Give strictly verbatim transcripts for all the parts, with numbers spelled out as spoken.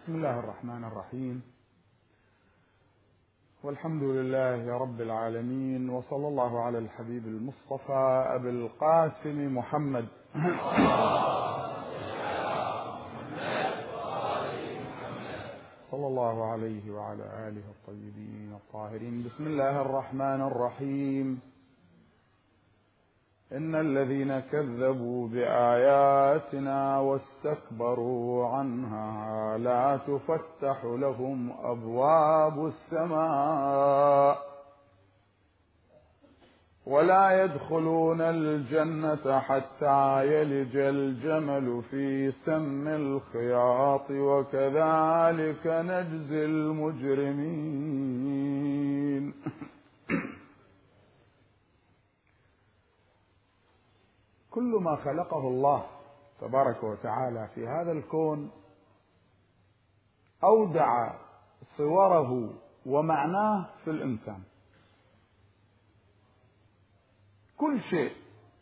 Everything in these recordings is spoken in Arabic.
بسم الله الرحمن الرحيم، والحمد لله رب العالمين، وصلى الله على الحبيب المصطفى أبي القاسم محمد صلى الله عليه وعلى آله الطيبين الطاهرين. بسم الله الرحمن الرحيم. إن الذين كذبوا بآياتنا واستكبروا عنها لا تفتح لهم أبواب السماء ولا يدخلون الجنة حتى يلج الجمل في سم الخياط وكذلك نجزي المجرمين. كل ما خلقه الله تبارك وتعالى في هذا الكون أودع صوره ومعناه في الإنسان. كل شيء،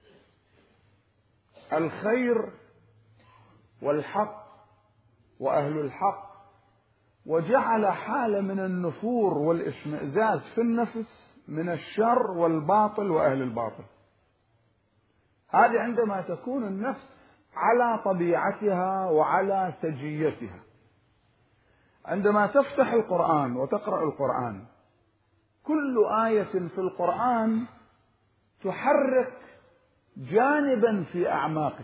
الخير والحق وأهل الحق، وجعل حالة من النفور والاشمئزاز في النفس من الشر والباطل وأهل الباطل. هذه عندما تكون النفس على طبيعتها وعلى سجيتها. عندما تفتح القرآن وتقرأ القرآن، كل آية في القرآن تحرك جانبا في أعماقك.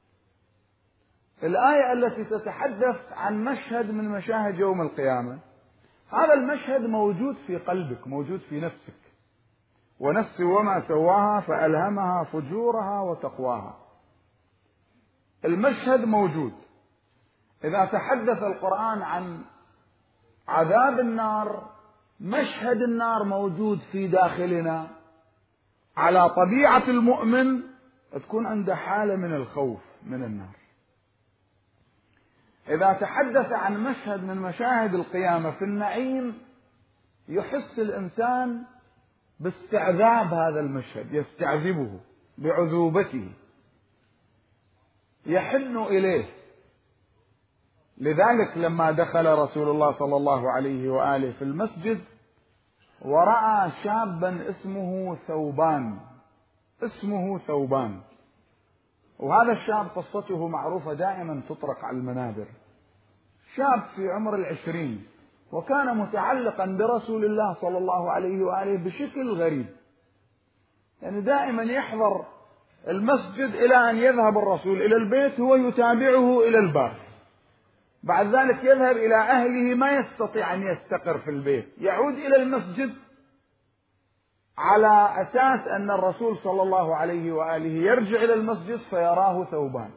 الآية التي تتحدث عن مشهد من مشاهد يوم القيامة، هذا المشهد موجود في قلبك، موجود في نفسك. ونفس وما سواها فألهمها فجورها وتقواها. المشهد موجود. إذا تحدث القرآن عن عذاب النار، مشهد النار موجود في داخلنا. على طبيعة المؤمن تكون عنده حالة من الخوف من النار. إذا تحدث عن مشهد من مشاهد القيامة في النعيم، يحس الإنسان باستعذاب هذا المشهد، يستعذبه بعذوبته، يحن إليه. لذلك لما دخل رسول الله صلى الله عليه وآله في المسجد ورأى شابا اسمه ثوبان، اسمه ثوبان، وهذا الشاب قصته معروفة دائما تطرق على المنابر. شاب في عمر العشرين، وكان متعلقا برسول الله صلى الله عليه وآله بشكل غريب. يعني دائما يحضر المسجد إلى أن يذهب الرسول إلى البيت، هو يتابعه إلى الباب. بعد ذلك يذهب إلى أهله، ما يستطيع أن يستقر في البيت، يعود إلى المسجد على أساس أن الرسول صلى الله عليه وآله يرجع إلى المسجد فيراه ثوبان.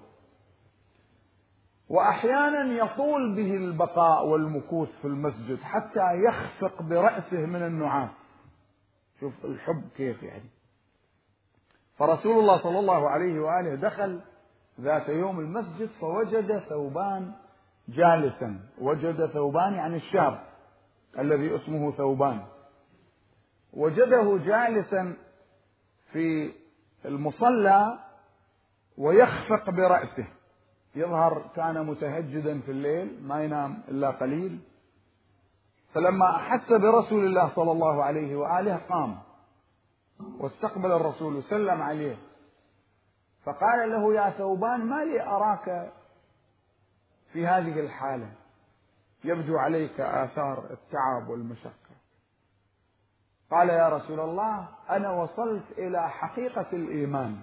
وأحيانا يطول به البقاء والمكوث في المسجد حتى يخفق برأسه من النعاس. شوف الحب كيف يعني. فرسول الله صلى الله عليه وآله دخل ذات يوم المسجد فوجد ثوبان جالسا. وجد ثوبان يعني الشاب الذي اسمه ثوبان، وجده جالسا في المصلى ويخفق برأسه. يظهر كان متهجدا في الليل، ما ينام إلا قليل. فلما أحس برسول الله صلى الله عليه وآله قام واستقبل الرسول وسلم عليه، فقال له: يا ثوبان، ما لي أراك في هذه الحالة؟ يبدو عليك آثار التعب والمشقة. قال: يا رسول الله، أنا وصلت إلى حقيقة الإيمان،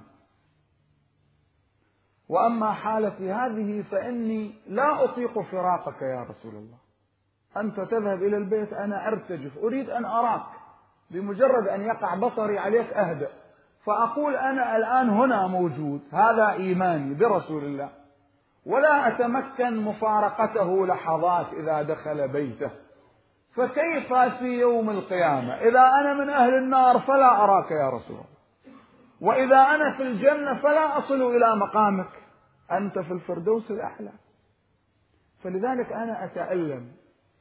وأما حالتي هذه فإني لا أطيق فراقك يا رسول الله. أنت تذهب إلى البيت، أنا أرتجف، أريد أن أراك. بمجرد أن يقع بصري عليك أهدأ، فأقول أنا الآن هنا موجود، هذا إيماني برسول الله، ولا أتمكن مفارقته لحظات إذا دخل بيته. فكيف في يوم القيامة إذا أنا من أهل النار فلا أراك يا رسول الله، وإذا أنا في الجنة فلا أصل إلى مقامك، أنت في الفردوس الأعلى. فلذلك أنا أتألم.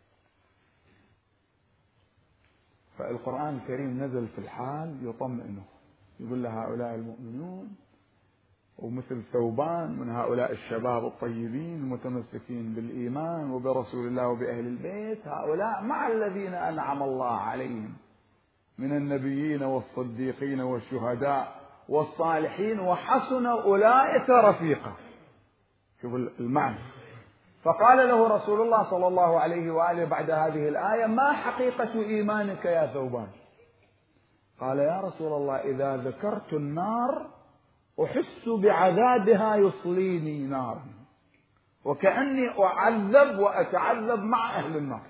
فالقرآن الكريم نزل في الحال يطمئنه، يقول لهؤلاء المؤمنون ومثل ثوبان من هؤلاء الشباب الطيبين المتمسكين بالإيمان وبرسول الله وبأهل البيت، هؤلاء مع الذين أنعم الله عليهم من النبيين والصديقين والشهداء والصالحين وحسن أولئك رفيقا. شوف المعنى. فقال له رسول الله صلى الله عليه وآله بعد هذه الآية: ما حقيقة إيمانك يا ثوبان؟ قال: يا رسول الله إذا ذكرت النار أحس بعذابها يصليني نارا، وكأني أعذب وأتعذب مع أهل النار،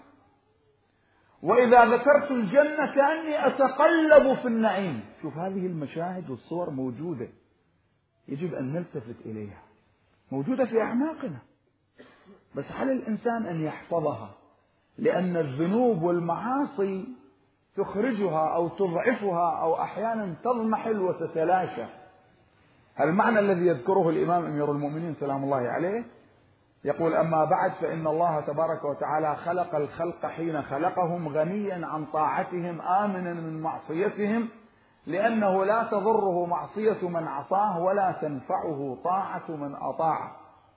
وإذا ذكرت الجنة كأني أتقلب في النعيم. شوف هذه المشاهد والصور موجودة، يجب أن نلتفت إليها، موجودة في أعماقنا، بس على الإنسان أن يحفظها، لأن الذنوب والمعاصي تخرجها أو تضعفها أو أحيانا تضمحل وتتلاشى. المعنى الذي يذكره الإمام أمير المؤمنين سلام الله عليه يقول: أما بعد، فإن الله تبارك وتعالى خلق الخلق حين خلقهم غنيا عن طاعتهم آمنا من معصيتهم، لأنه لا تضره معصية من عصاه ولا تنفعه طاعة من أطاعه.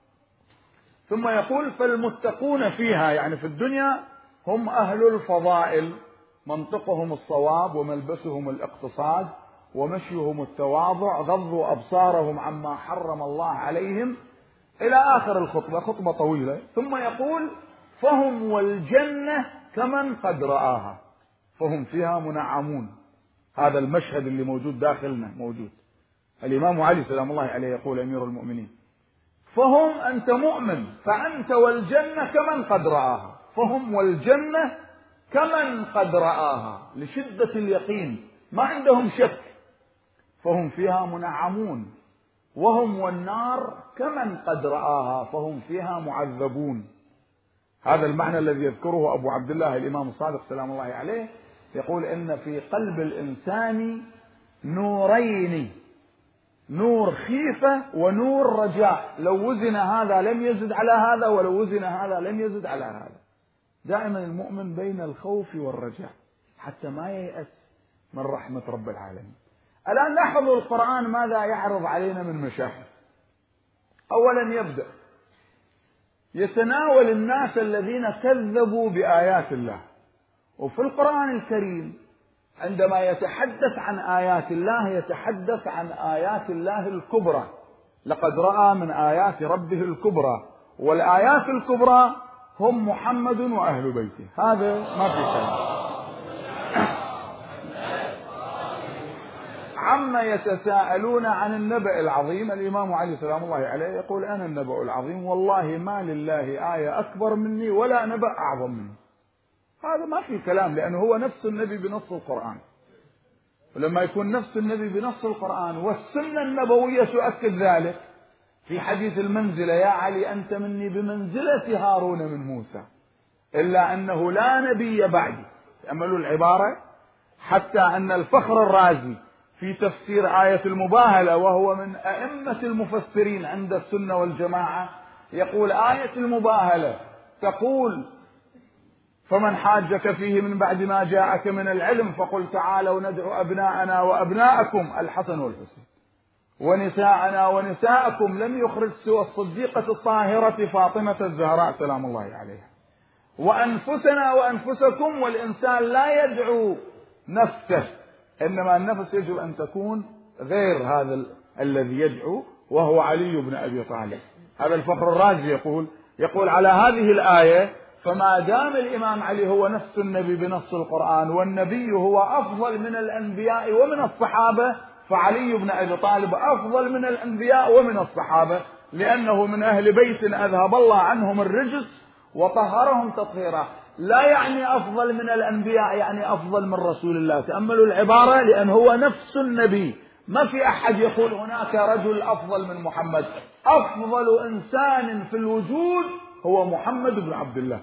ثم يقول: فالمتقون فيها، يعني في الدنيا، هم أهل الفضائل، منطقهم الصواب وملبسهم الاقتصاد ومشيهم التواضع، غضوا أبصارهم عما حرم الله عليهم، إلى آخر الخطبة، خطبة طويلة. ثم يقول: فهم والجنة كمن قد رآها، فهم فيها منعمون. هذا المشهد اللي موجود داخلنا موجود. الإمام علي سلام الله عليه يقول: أمير المؤمنين: فهم، أنت مؤمن، فأنت والجنة كمن قد رآها، فهم والجنة كمن قد رآها، لشدة اليقين، ما عندهم شك. فهم فيها منعمون، وهم والنار كمن قد رآها، فهم فيها معذبون. هذا المعنى الذي يذكره أبو عبد الله الإمام الصادق سلام الله عليه، يقول: إن في قلب الإنسان نورين، نور خيفة ونور رجاء، لو وزن هذا لم يزد على هذا، ولو وزن هذا لم يزد على هذا. دائما المؤمن بين الخوف والرجاء حتى ما ييأس من رحمة رب العالمين. الآن لاحظوا القرآن ماذا يعرض علينا من مشاهد. أولا يبدأ يتناول الناس الذين كذبوا بآيات الله. وفي القرآن الكريم عندما يتحدث عن آيات الله يتحدث عن آيات الله الكبرى، لقد رأى من آيات ربه الكبرى، والآيات الكبرى هم محمد وأهل بيته، هذا ما في كلام. عما يتساءلون عن النبأ العظيم، الإمام علي سلام الله عليه يقول: أنا النبأ العظيم، والله ما لله آية أكبر مني ولا نبأ أعظم مني. هذا ما في كلام، لأنه هو نفس النبي بنص القرآن. ولما يكون نفس النبي بنص القرآن والسنة النبوية تؤكد ذلك، في حديث المنزلة: يا علي أنت مني بمنزلة هارون من موسى، إلا أنه لا نبي بعدي. تأملوا العبارة، حتى أن الفخر الرازي في تفسير آية المباهلة، وهو من أئمة المفسرين عند السنة والجماعة، يقول: آية المباهلة تقول: فمن حاجك فيه من بعد ما جاءك من العلم فقل تعالوا ندعو أبناءنا وأبناءكم الحسن والحسين، ونساءنا ونساءكم، لم يخرج سوى الصديقة الطاهرة فاطمة الزهراء سلام الله عليها، وأنفسنا وأنفسكم. والإنسان لا يدعو نفسه، إنما النفس يجب أن تكون غير هذا ال... الذي يدعو، وهو علي بن أبي طالب. هذا الفخر الرازي يقول يقول على هذه الآية: فما دام الإمام علي هو نفس النبي بنص القرآن، والنبي هو أفضل من الأنبياء ومن الصحابة، فعلي بن أبي طالب أفضل من الأنبياء ومن الصحابة، لأنه من أهل بيت أذهب الله عنهم الرجس وطهرهم تطهيرا. لا يعني أفضل من الأنبياء، يعني أفضل من رسول الله. تأملوا العبارة، لأن هو نفس النبي، ما في أحد يقول هناك رجل أفضل من محمد. أفضل إنسان في الوجود هو محمد بن عبد الله.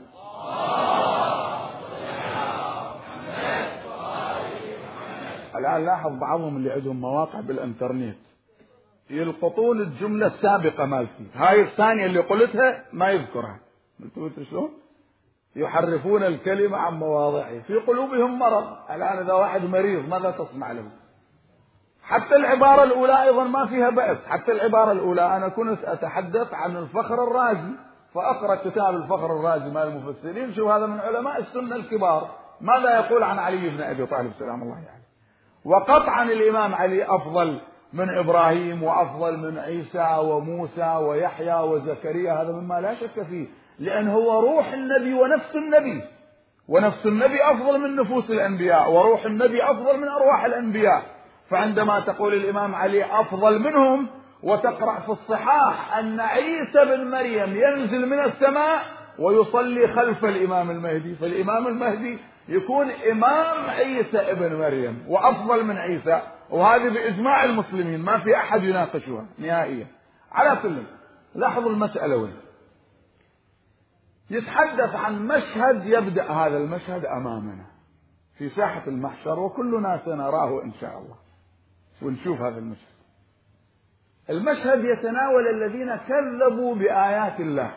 الآن لاحظ بعضهم اللي عندهم مواقع بالإنترنت يلقطون الجملة السابقة مالتي، هاي الثانية اللي قلتها ما يذكرها. قلت شلون؟ يحرفون الكلمة عن مواضعه، في قلوبهم مرض. الآن إذا واحد مريض ماذا تصنع له؟ حتى العبارة الأولى أيضا ما فيها بأس. حتى العبارة الأولى أنا كنت أتحدث عن الفخر الرازي، فأقرأ كتاب الفخر الرازي مال المفسرين، شوف هذا من علماء السنة الكبار ماذا يقول عن علي بن أبي طالب سلام الله عليه يعني. وقطعا الإمام علي أفضل من إبراهيم وأفضل من عيسى وموسى ويحيى وزكريا، هذا مما لا شك فيه، لأن هو روح النبي ونفس النبي، ونفس النبي أفضل من نفوس الأنبياء، وروح النبي أفضل من أرواح الأنبياء. فعندما تقول الإمام علي أفضل منهم، وتقرأ في الصحاح أن عيسى بن مريم ينزل من السماء ويصلي خلف الإمام المهدي، فالإمام المهدي يكون إمام عيسى ابن مريم وأفضل من عيسى، وهذه بإجماع المسلمين ما في أحد يناقشها نهائيا. على كل، لاحظوا المسألة وين يتحدث عن مشهد، يبدأ هذا المشهد أمامنا في ساحة المحشر وكلنا سنراه إن شاء الله ونشوف هذا المشهد. المشهد يتناول الذين كذبوا بآيات الله.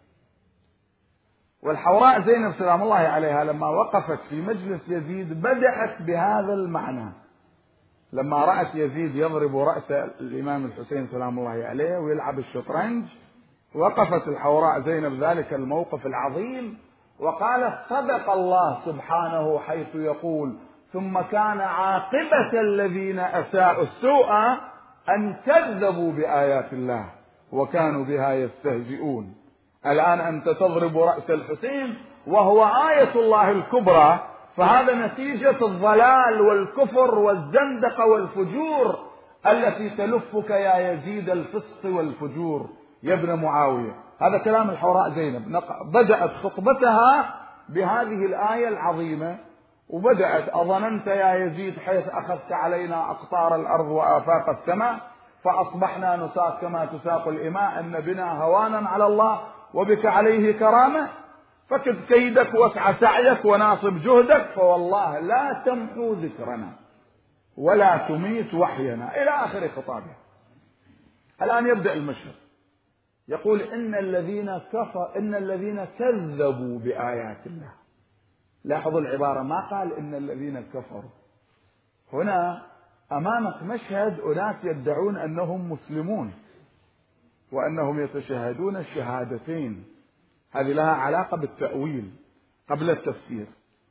والحوراء زينب سلام الله عليها لما وقفت في مجلس يزيد بدأت بهذا المعنى، لما رأت يزيد يضرب رأس الإمام الحسين سلام الله عليه ويلعب الشطرنج، وقفت الحوراء زينب ذلك الموقف العظيم وقالت: صدق الله سبحانه حيث يقول: ثم كان عاقبة الذين أساءوا السوء أن كذبوا بآيات الله وكانوا بها يستهزئون. الآن أنت تضرب رأس الحسين وهو آية الله الكبرى، فهذا نتيجة الضلال والكفر والزندقة والفجور التي تلفك يا يزيد الفسق والفجور يا ابن معاوية. هذا كلام الحوراء زينب، بدأت خطبتها بهذه الآية العظيمة، وبدأت: أظننت يا يزيد حيث أخذت علينا أقطار الأرض وآفاق السماء فأصبحنا نساق كما تساق الإماء أن بنا هوانا على الله وبك عليه كرامة، فكد كيدك واسع سعيك وناصب جهدك، فوالله لا تمحو ذكرنا ولا تميت وحينا، إلى آخر خطابه. الآن يبدأ المشهد، يقول: إن الذين كفر إن الذين كذبوا بآيات الله. لاحظوا العبارة، ما قال إن الذين كفروا. هنا أمامك مشهد أناس يدعون أنهم مسلمون وأنهم يتشهدون الشهادتين، هذه لها علاقة بالتأويل قبل التفسير،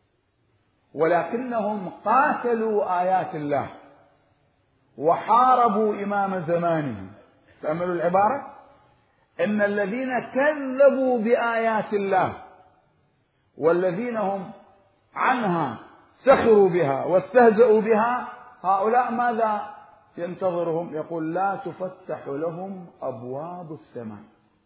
ولكنهم قاتلوا آيات الله وحاربوا إمام زمانهم. تأملوا العبارة: إن الذين كذبوا بآيات الله والذين هم عنها سخروا بها واستهزأوا بها، هؤلاء ماذا ينتظرهم؟ يقول: لا تفتح لهم أبواب السماء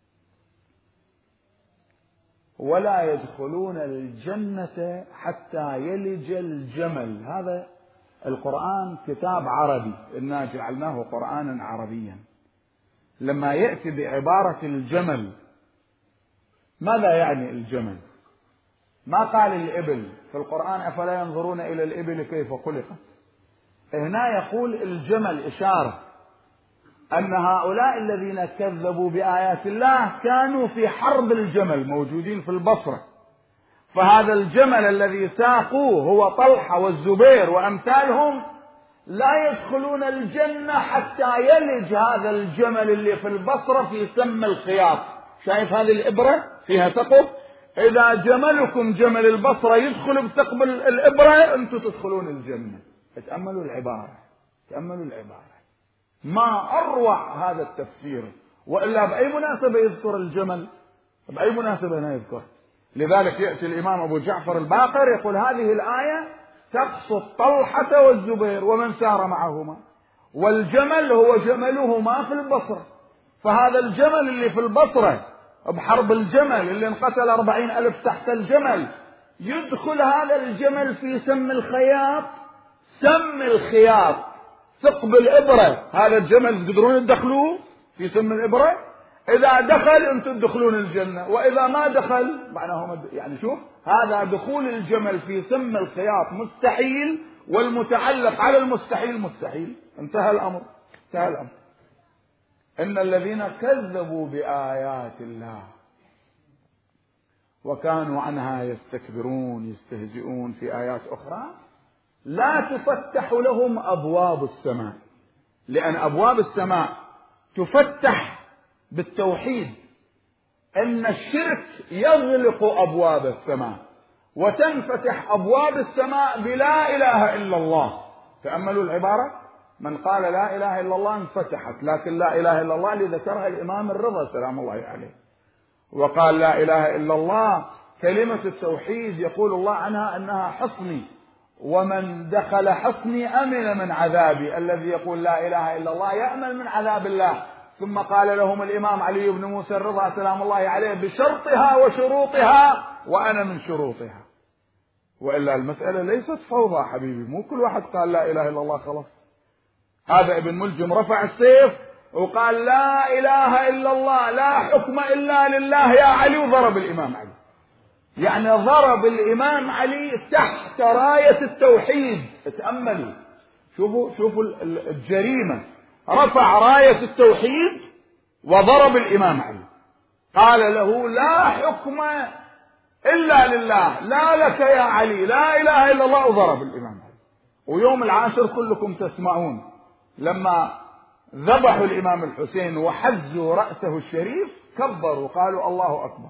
ولا يدخلون الجنة حتى يلج الجمل. هذا القرآن كتاب عربي، إنا جعلناه قرآنا عربيا. لما يأتي بعبارة الجمل، ماذا يعني الجمل؟ ما قال الإبل في القرآن: أفلا ينظرون إلى الإبل كيف خلقت. هنا يقول الجمل، إشارة أن هؤلاء الذين كذبوا بآيات الله كانوا في حرب الجمل، موجودين في البصرة، فهذا الجمل الذي ساقوه هو طلحة والزبير وأمثالهم، لا يدخلون الجنة حتى يلج هذا الجمل اللي في البصرة في سم الخياط. شايف هذه الإبرة فيها ثقب؟ إذا جملكم جمل البصرة يدخل بثقب الإبرة أنتم تدخلون الجنة. تأملوا العبارة، تأملوا العبارة، ما أروع هذا التفسير. وإلا بأي مناسبة يذكر الجمل؟ بأي مناسبة هنا يذكر؟ لذلك يأتي الإمام أبو جعفر الباقر يقول: هذه الآية تقصد طلحة والزبير ومن سار معهما، والجمل هو جملهما في البصرة، فهذا الجمل اللي في البصرة بحرب الجمل اللي انقتل أربعين ألف تحت الجمل، يدخل هذا الجمل في سم الخياط، سم الخياط ثقب الإبرة، هذا الجمل تقدرون تدخلوه في سم الإبرة؟ إذا دخل أنتم تدخلون الجنة، وإذا ما دخل معناه يعني شوف، هذا دخول الجمل في سم الخياط مستحيل، والمتعلق على المستحيل مستحيل. انتهى الأمر، انتهى الأمر. إن الذين كذبوا بآيات الله وكانوا عنها يستكبرون يستهزئون في آيات أخرى، لا تفتح لهم أبواب السماء. لأن أبواب السماء تفتح بالتوحيد، أن الشرك يغلق أبواب السماء وتنفتح أبواب السماء بلا إله إلا الله. تأملوا العبارة، من قال لا إله إلا الله انفتحت، لكن لا إله إلا الله اللي ذكرها الإمام الرضا سلام الله عليه، وقال لا إله إلا الله كلمة التوحيد يقول الله عنها أنها حصني، ومن دخل حصني أمن من عذابي. الذي يقول لا إله إلا الله يأمن من عذاب الله. ثم قال لهم الإمام علي بن موسى الرضا سلام الله عليه بشرطها وشروطها وأنا من شروطها. وإلا المسألة ليست فوضى حبيبي، مو كل واحد قال لا إله إلا الله خلاص. هذا ابن ملجم رفع السيف وقال لا إله إلا الله لا حكم إلا لله يا علي، وضرب الإمام علي. يعني ضرب الإمام علي تحت راية التوحيد. تأملوا، شوفوا شوفوا الجريمة، رفع راية التوحيد وضرب الإمام علي، قال له لا حكم إلا لله، لا لك يا علي، لا إله إلا الله، وضرب الإمام علي. ويوم العاشر كلكم تسمعون لما ذبحوا الإمام الحسين وحزوا رأسه الشريف كبروا وقالوا الله أكبر،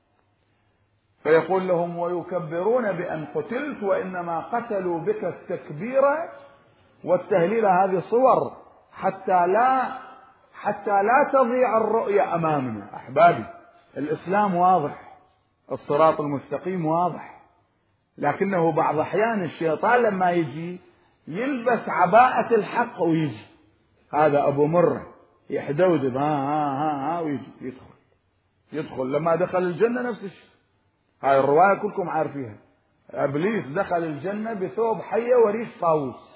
فيقول لهم ويكبرون بأن قتلت وإنما قتلوا بك التكبير والتهليل. هذه صور حتى لا حتى لا تضيع الرؤية أمامنا. أحبابي، الإسلام واضح، الصراط المستقيم واضح، لكنه بعض أحيان الشيطان لما يجي يلبس عباءة الحق ويجي هذا أبو مرة يحدودب ها ها ها ها ويجي يدخل يدخل لما دخل الجنة نفس الشيء. هاي الرواية كلكم عارفيها، إبليس دخل الجنة بثوب حية وريش طاووس.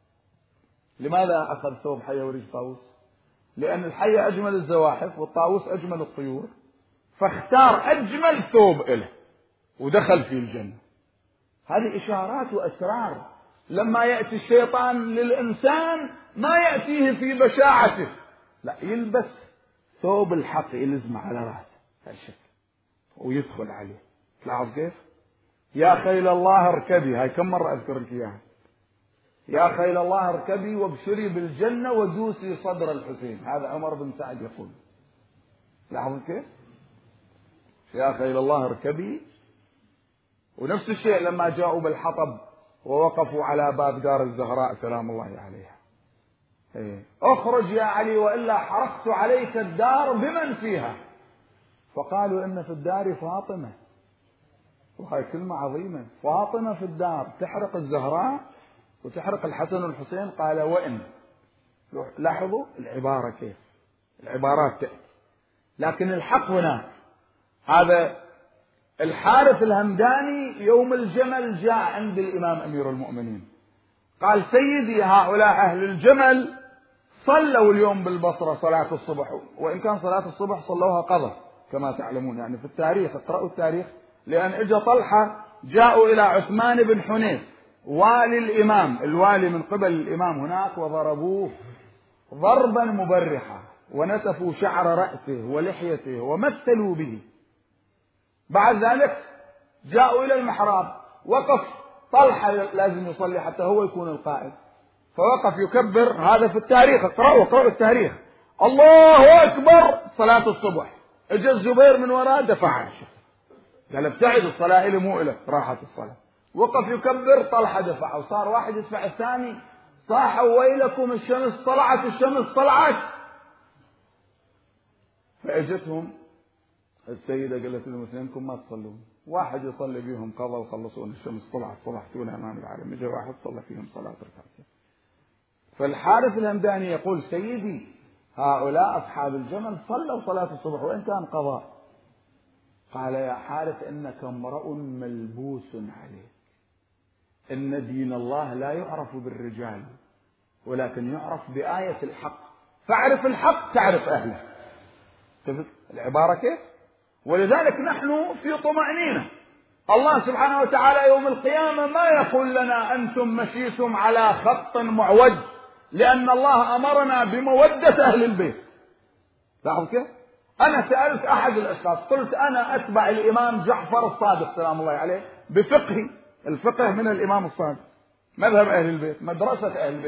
لماذا أخذ ثوب حية وريش طاووس؟ لأن الحية أجمل الزواحف والطاووس أجمل الطيور، فاختار أجمل ثوب إله ودخل في الجنة. هذه إشارات وأسرار. لما يأتي الشيطان للإنسان ما يأتيه في بشاعته، لا، يلبس ثوب الحق يلزمه على رأسه هالشكل ويدخل عليه. تلاحظ كيف؟ يا خيل الله اركبي، هاي كم مرة أذكر لك إياها، يا خيل الله اركبي وابشري بالجنة ودوسي صدر الحسين. هذا عمر بن سعد يقول. لاحظوا كيف؟ يا خيل الله اركبي. ونفس الشيء لما جاءوا بالحطب ووقفوا على باب دار الزهراء سلام الله عليها، إيه؟ اخرج يا علي وإلا حرقت عليك الدار بمن فيها. فقالوا إن في الدار فاطمة، وهي كلمة عظيمة، فاطمة في الدار تحرق الزهراء وتحرق الحسن والحسين. قال وإن. لاحظوا العبارة كيف، العبارات تأتي، لكن الحق هنا. هذا الحارث الهمداني يوم الجمل جاء عند الإمام أمير المؤمنين قال سيدي هؤلاء أهل الجمل صلوا اليوم بالبصرة صلاة الصبح، وإن كان صلاة الصبح صلوها قضى كما تعلمون، يعني في التاريخ اقرأوا التاريخ، لأن اجى طلحة جاءوا إلى عثمان بن حنيف والي الإمام، الوالي من قبل الإمام هناك، وضربوه ضربا مبرحا ونتفوا شعر رأسه ولحيته ومثلوا به. بعد ذلك جاءوا إلى المحراب، وقف طلحة لازم يصلي حتى هو يكون القائد، فوقف يكبر. هذا في التاريخ، اقرأوا اقرأوا التاريخ. الله أكبر صلاة الصبح، اجى الزبير من وراء دفعها، قال ابتعد الصلاة إلي مو إلك، راحت الصلاة. وقف يكبر، طلحة دفعه، وصار واحد يدفع الثاني، صاحوا ويلكم الشمس طلعت الشمس طلعت. فاجتهم السيدة قالت لهم اثنينكم ما تصلون، واحد يصلي بيهم قضى وخلصون، الشمس طلعت طلعتونا أمام العالم. اجى واحد صلى فيهم صلاة ركعتين. فالحارث الهمداني يقول سيدي هؤلاء أصحاب الجمل صلوا صلاة الصبح وإن كان قضاء. قال يا حارث إنك امرؤ ملبوس عليك، إن دين الله لا يعرف بالرجال ولكن يعرف بآية الحق، فاعرف الحق تعرف أهله. شفت العبارة كيف؟ ولذلك نحن في طمأنينة. الله سبحانه وتعالى يوم القيامة ما يقول لنا أنتم مشيتم على خط معوج، لأن الله أمرنا بمودة أهل البيت. لاحظوا كيف؟ أنا سألت أحد الأشخاص قلت أنا أتبع الإمام جعفر الصادق سلام الله عليه بفقه، الفقه من الإمام الصادق، مذهب أهل البيت، مدرسة أهل البيت،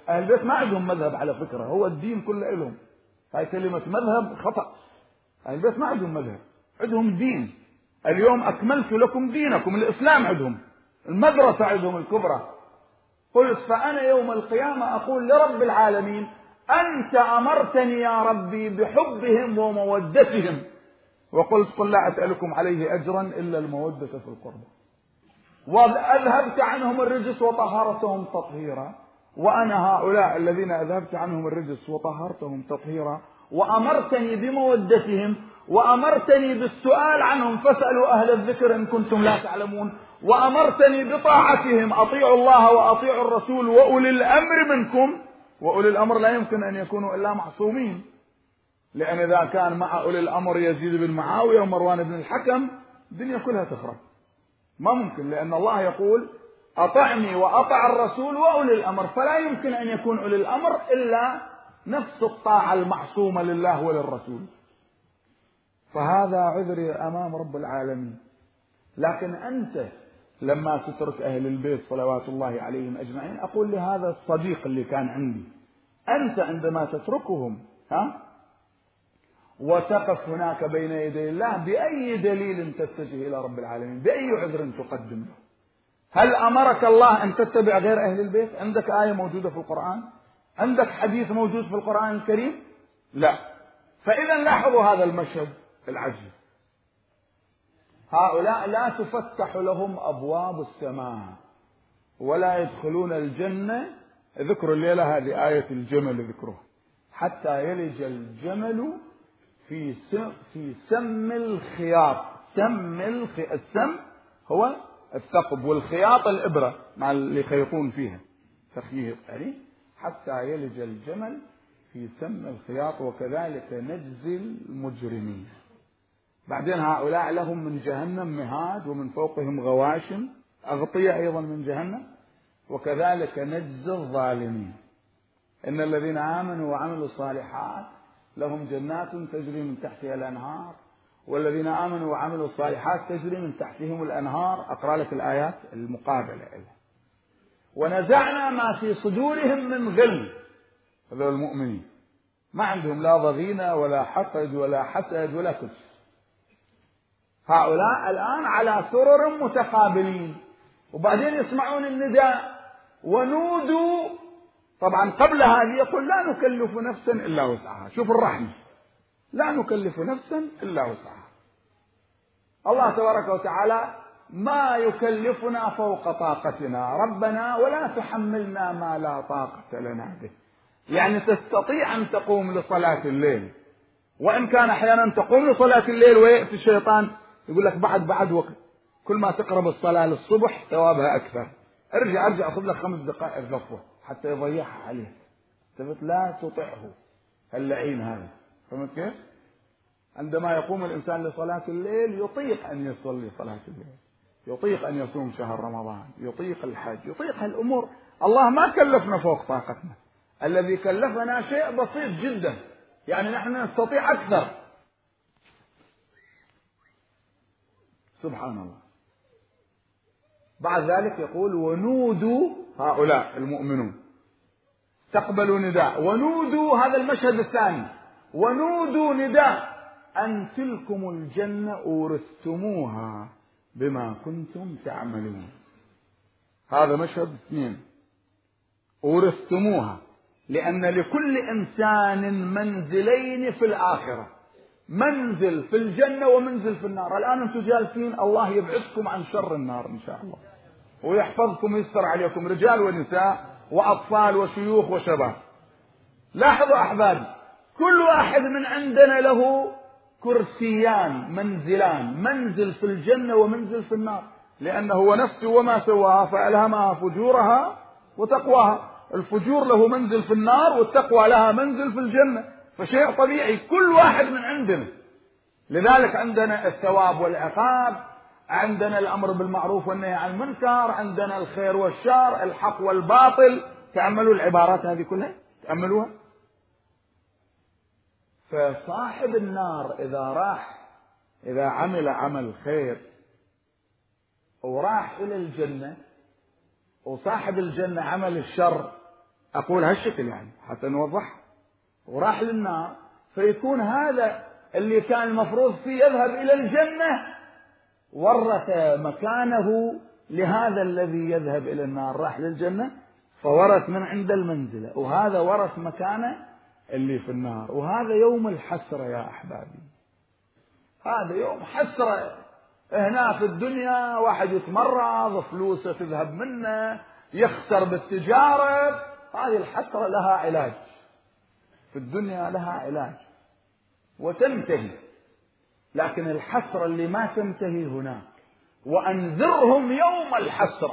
أهل البيت ما عندهم مذهب على فكرة، هو الدين كله لهم. هاي كلمة مذهب خطأ. أهل البيت ما عندهم مذهب، عندهم دين. اليوم أكملت لكم دينكم، الإسلام عندهم، المدرسة عندهم الكبرى. قلت فأنا يوم القيامة أقول لرب العالمين أنت أمرتني يا ربي بحبهم ومودتهم، وقلت قل لا أسألكم عليه أجرا إلا المودة في القربى، وأذهبت عنهم الرجس وطهرتهم تطهيرا، وأنا هؤلاء الذين أذهبت عنهم الرجس وطهرتهم تطهيرا، وأمرتني بمودتهم، وأمرتني بالسؤال عنهم فاسألوا أهل الذكر إن كنتم لا تعلمون، وأمرتني بطاعتهم أطيعوا الله وأطيعوا الرسول وأولي الأمر منكم. وأولي الأمر لا يمكن أن يكونوا إلا معصومين، لأن إذا كان مع أولي الأمر يزيد بن معاوية ومروان بن الحكم الدنيا كلها تخرب، ما ممكن، لأن الله يقول أطعني وأطع الرسول وأولي الأمر، فلا يمكن أن يكون أولي الأمر إلا نفس الطاعة المعصومة لله وللرسول. فهذا عذري أمام رب العالمين. لكن أنت لما تترك أهل البيت صلوات الله عليهم أجمعين، أقول لهذا الصديق اللي كان عندي أنت عندما تتركهم ها وتقف هناك بين يدي الله بأي دليل تتجه إلى رب العالمين؟ بأي عذر تقدم له؟ هل أمرك الله أن تتبع غير أهل البيت؟ عندك آية موجودة في القرآن؟ عندك حديث موجود في القرآن الكريم؟ لا. فإذا لاحظوا هذا المشهد العجيب، هؤلاء لا تفتح لهم أبواب السماء ولا يدخلون الجنة. ذكر الليلة هذه آية الجمل ذكره، حتى يلج الجمل في سم في سم الخياط. سم الخ... السم هو الثقب، والخياط الإبرة مع اللي يخيطون فيها تخييط يعني. حتى يلج الجمل في سم الخياط وكذلك نجزي المجرمين. بعدين هؤلاء لهم من جهنم مهاد ومن فوقهم غواشم أغطية أيضا من جهنم، وكذلك نجزي الظالمين. إن الذين آمنوا وعملوا الصالحات لهم جنات تجري من تحتها الأنهار، والذين آمنوا وعملوا الصالحات تجري من تحتهم الأنهار. أقرأ لك الآيات المقابلة إلها. ونزعنا ما في صدورهم من غل، هذول المؤمنين ما عندهم لا ضغينة ولا حقد ولا حسد ولا كبش. هؤلاء الآن على سرر متقابلين، وبعدين يسمعون النداء ونودوا. طبعا قبل هذه يقول لا نكلف نفسا إلا وسعها. شوف الرحمة، لا نكلف نفسا إلا وسعها. الله تبارك وتعالى ما يكلفنا فوق طاقتنا، ربنا ولا تحملنا ما لا طاقة لنا به. يعني تستطيع أن تقوم لصلاة الليل، وإن كان أحيانا تقوم لصلاة الليل ويأتي الشيطان يقول لك بعد بعد وقت، كل ما تقرب الصلاة للصبح ثوابها أكثر، ارجع ارجع أخذ لك خمس دقائق غفوة حتى يضيعها عليه. تفت لا تطعه اللعين هذا. فهمت كيف؟ عندما يقوم الإنسان لصلاة الليل يطيق أن يصلي صلاة الليل، يطيق أن يصوم شهر رمضان، يطيق الحج، يطيق هالأمور. الله ما كلفنا فوق طاقتنا، الذي كلفنا شيء بسيط جدا، يعني نحن نستطيع أكثر. سبحان الله. بعد ذلك يقول ونودوا، هؤلاء المؤمنون استقبلوا نداء، ونودوا، هذا المشهد الثاني، ونودوا نداء أن تلكم الجنة أورثتموها بما كنتم تعملون. هذا مشهد اثنين، أورثتموها، لأن لكل إنسان منزلين في الآخرة، منزل في الجنة ومنزل في النار. الآن أنتم جالسين، الله يبعدكم عن شر النار إن شاء الله، ويحفظكم ويستر عليكم، رجال ونساء وأطفال وشيوخ وشباب. لاحظوا أحبابي، كل واحد من عندنا له كرسيان، منزلان، منزل في الجنة ومنزل في النار، لأنه هو نفسه وما سواها فألهمها فجورها وتقواها. الفجور له منزل في النار والتقوى لها منزل في الجنة، فشيء طبيعي كل واحد من عندنا. لذلك عندنا الثواب والعقاب، عندنا الأمر بالمعروف والنهي عن المنكر، عندنا الخير والشر، الحق والباطل. تأملوا العبارات هذه كلها، تأملوها. فصاحب النار إذا راح، إذا عمل عمل خير وراح إلى الجنة، وصاحب الجنة عمل الشر أقول هالشكل يعني حتى نوضح. وراح للنار، فيكون هذا اللي كان المفروض فيه يذهب إلى الجنة ورث مكانه لهذا الذي يذهب إلى النار، راح للجنة فورث من عند المنزلة، وهذا ورث مكانه اللي في النار. وهذا يوم الحسرة يا أحبابي، هذا يوم حسرة. هنا في الدنيا واحد يتمرض، فلوسه تذهب منه، يخسر بالتجارة، هذه الحسرة لها علاج في الدنيا، لها علاج وتنتهي. لكن الحسرة اللي ما تنتهي هناك، وأنذرهم يوم الحسرة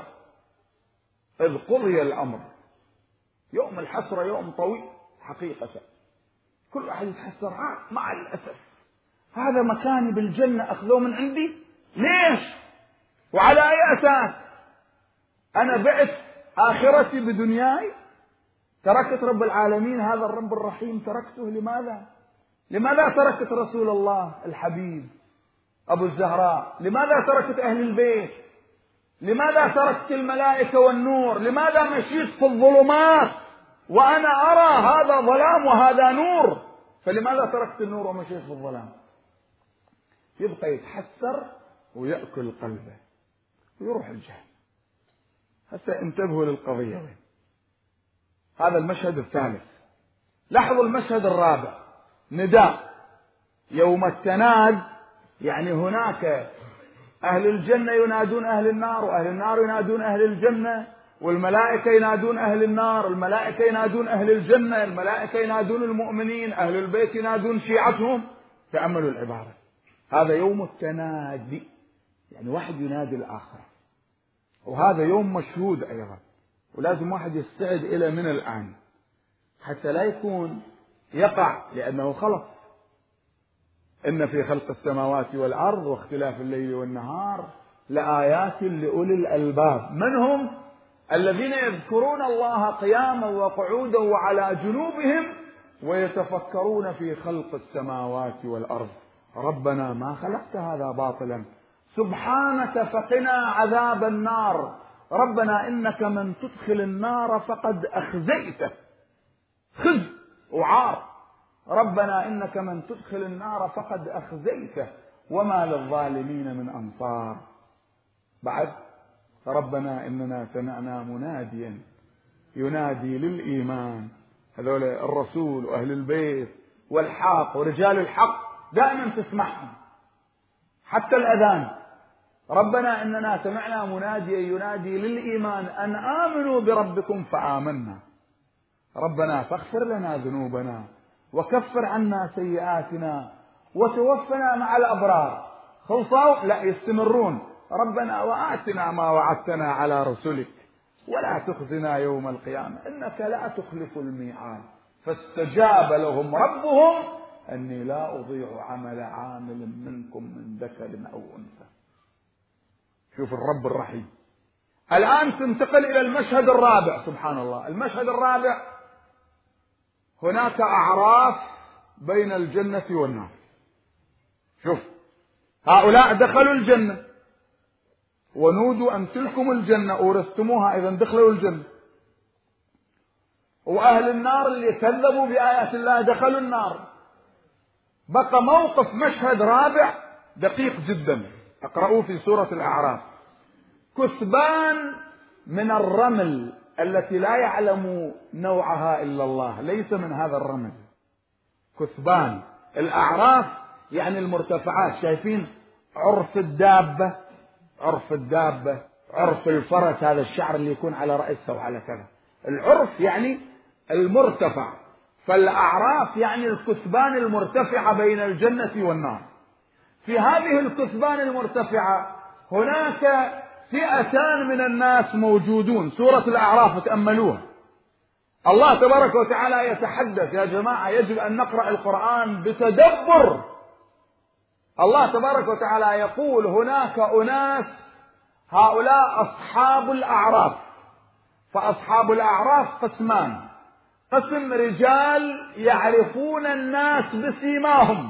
إذ قضي الأمر. يوم الحسرة يوم طويل حقيقة، كل واحد يتحسر. مع الأسف هذا مكاني بالجنة أخذوه من عندي، ليش وعلى أي أساس؟ أنا بعت آخرتي بدنياي، تركت رب العالمين هذا الرب الرحيم، تركته لماذا؟ لماذا تركت رسول الله الحبيب أبو الزهراء؟ لماذا تركت أهل البيت؟ لماذا تركت الملائكة والنور؟ لماذا مشيت في الظلمات وأنا أرى هذا ظلام وهذا نور؟ فلماذا تركت النور ومشيت في الظلام؟ يبقى يتحسر ويأكل قلبه ويروح الجهنم. هسه انتبهوا للقضية وين. هذا المشهد الثالث. لاحظوا المشهد الرابع، نداء يوم التناد، يعني هناك أهل الجنة ينادون أهل النار، وأهل النار ينادون أهل الجنة، والملائكة ينادون أهل النار، الملائكة ينادون أهل الجنة، الملائكة ينادون المؤمنين، أهل البيت ينادون شيعتهم. تأملوا العبارة، هذا يوم التنادي، يعني واحد ينادي الآخر. وهذا يوم مشهود أيضا، ولازم واحد يستعد إلى من الآن حتى لا يكون يقع، لأنه خلص. إن في خلق السماوات والأرض واختلاف الليل والنهار لآيات لأولي الألباب. من هم؟ الذين يذكرون الله قياما وقعودا وعلى جنوبهم ويتفكرون في خلق السماوات والأرض ربنا ما خلقت هذا باطلا سبحانك فقنا عذاب النار ربنا إنك من تدخل النار فقد أخزيته، خزي وعار. ربنا إنك من تدخل النار فقد أخزيته وما للظالمين من أنصار. بعد ربنا إننا سمعنا مناديا ينادي للإيمان، هذول الرسول وأهل البيت والحق ورجال الحق دائما تسمعهم حتى الأذان. ربنا إننا سمعنا مناديا ينادي للإيمان أن آمنوا بربكم فآمنا ربنا فاغفر لنا ذنوبنا وكفر عنا سيئاتنا وتوفنا مع الأبرار. خلصوا؟ لا، يستمرون. ربنا وآتنا ما وعدتنا على رسلك ولا تخزنا يوم القيامة إنك لا تخلف الميعاد. فاستجاب لهم ربهم أني لا أضيع عمل عامل منكم من ذكر أو أنثى. شوف الرب الرحيم. الآن تنتقل إلى المشهد الرابع. سبحان الله، المشهد الرابع هناك أعراف بين الجنة والنار. شوف، هؤلاء دخلوا الجنة ونودوا أن تلكم الجنة أورثتموها، إذا دخلوا الجنة. وأهل النار اللي كذبوا بآيات الله دخلوا النار. بقى موقف مشهد رابع دقيق جدا، اقرأوه في سورة الأعراف. كثبان من الرمل التي لا يعلم نوعها إلا الله، ليس من هذا الرمل. كثبان. الأعراف يعني المرتفعات. شايفين عرف الدابة؟ عرف الدابة، عرف الفرس، هذا الشعر اللي يكون على رأسها وعلى كذا. العرف يعني المرتفع. فالأعراف يعني الكثبان المرتفعة بين الجنة والنار. في هذه الكثبان المرتفعة هناك فئتان من الناس موجودون. سورة الأعراف تأملوها. الله تبارك وتعالى يتحدث. يا جماعة يجب أن نقرأ القرآن بتدبر. الله تبارك وتعالى يقول هناك أناس هؤلاء أصحاب الأعراف. فأصحاب الأعراف قسمان. قسم رجال يعرفون الناس بسيماهم،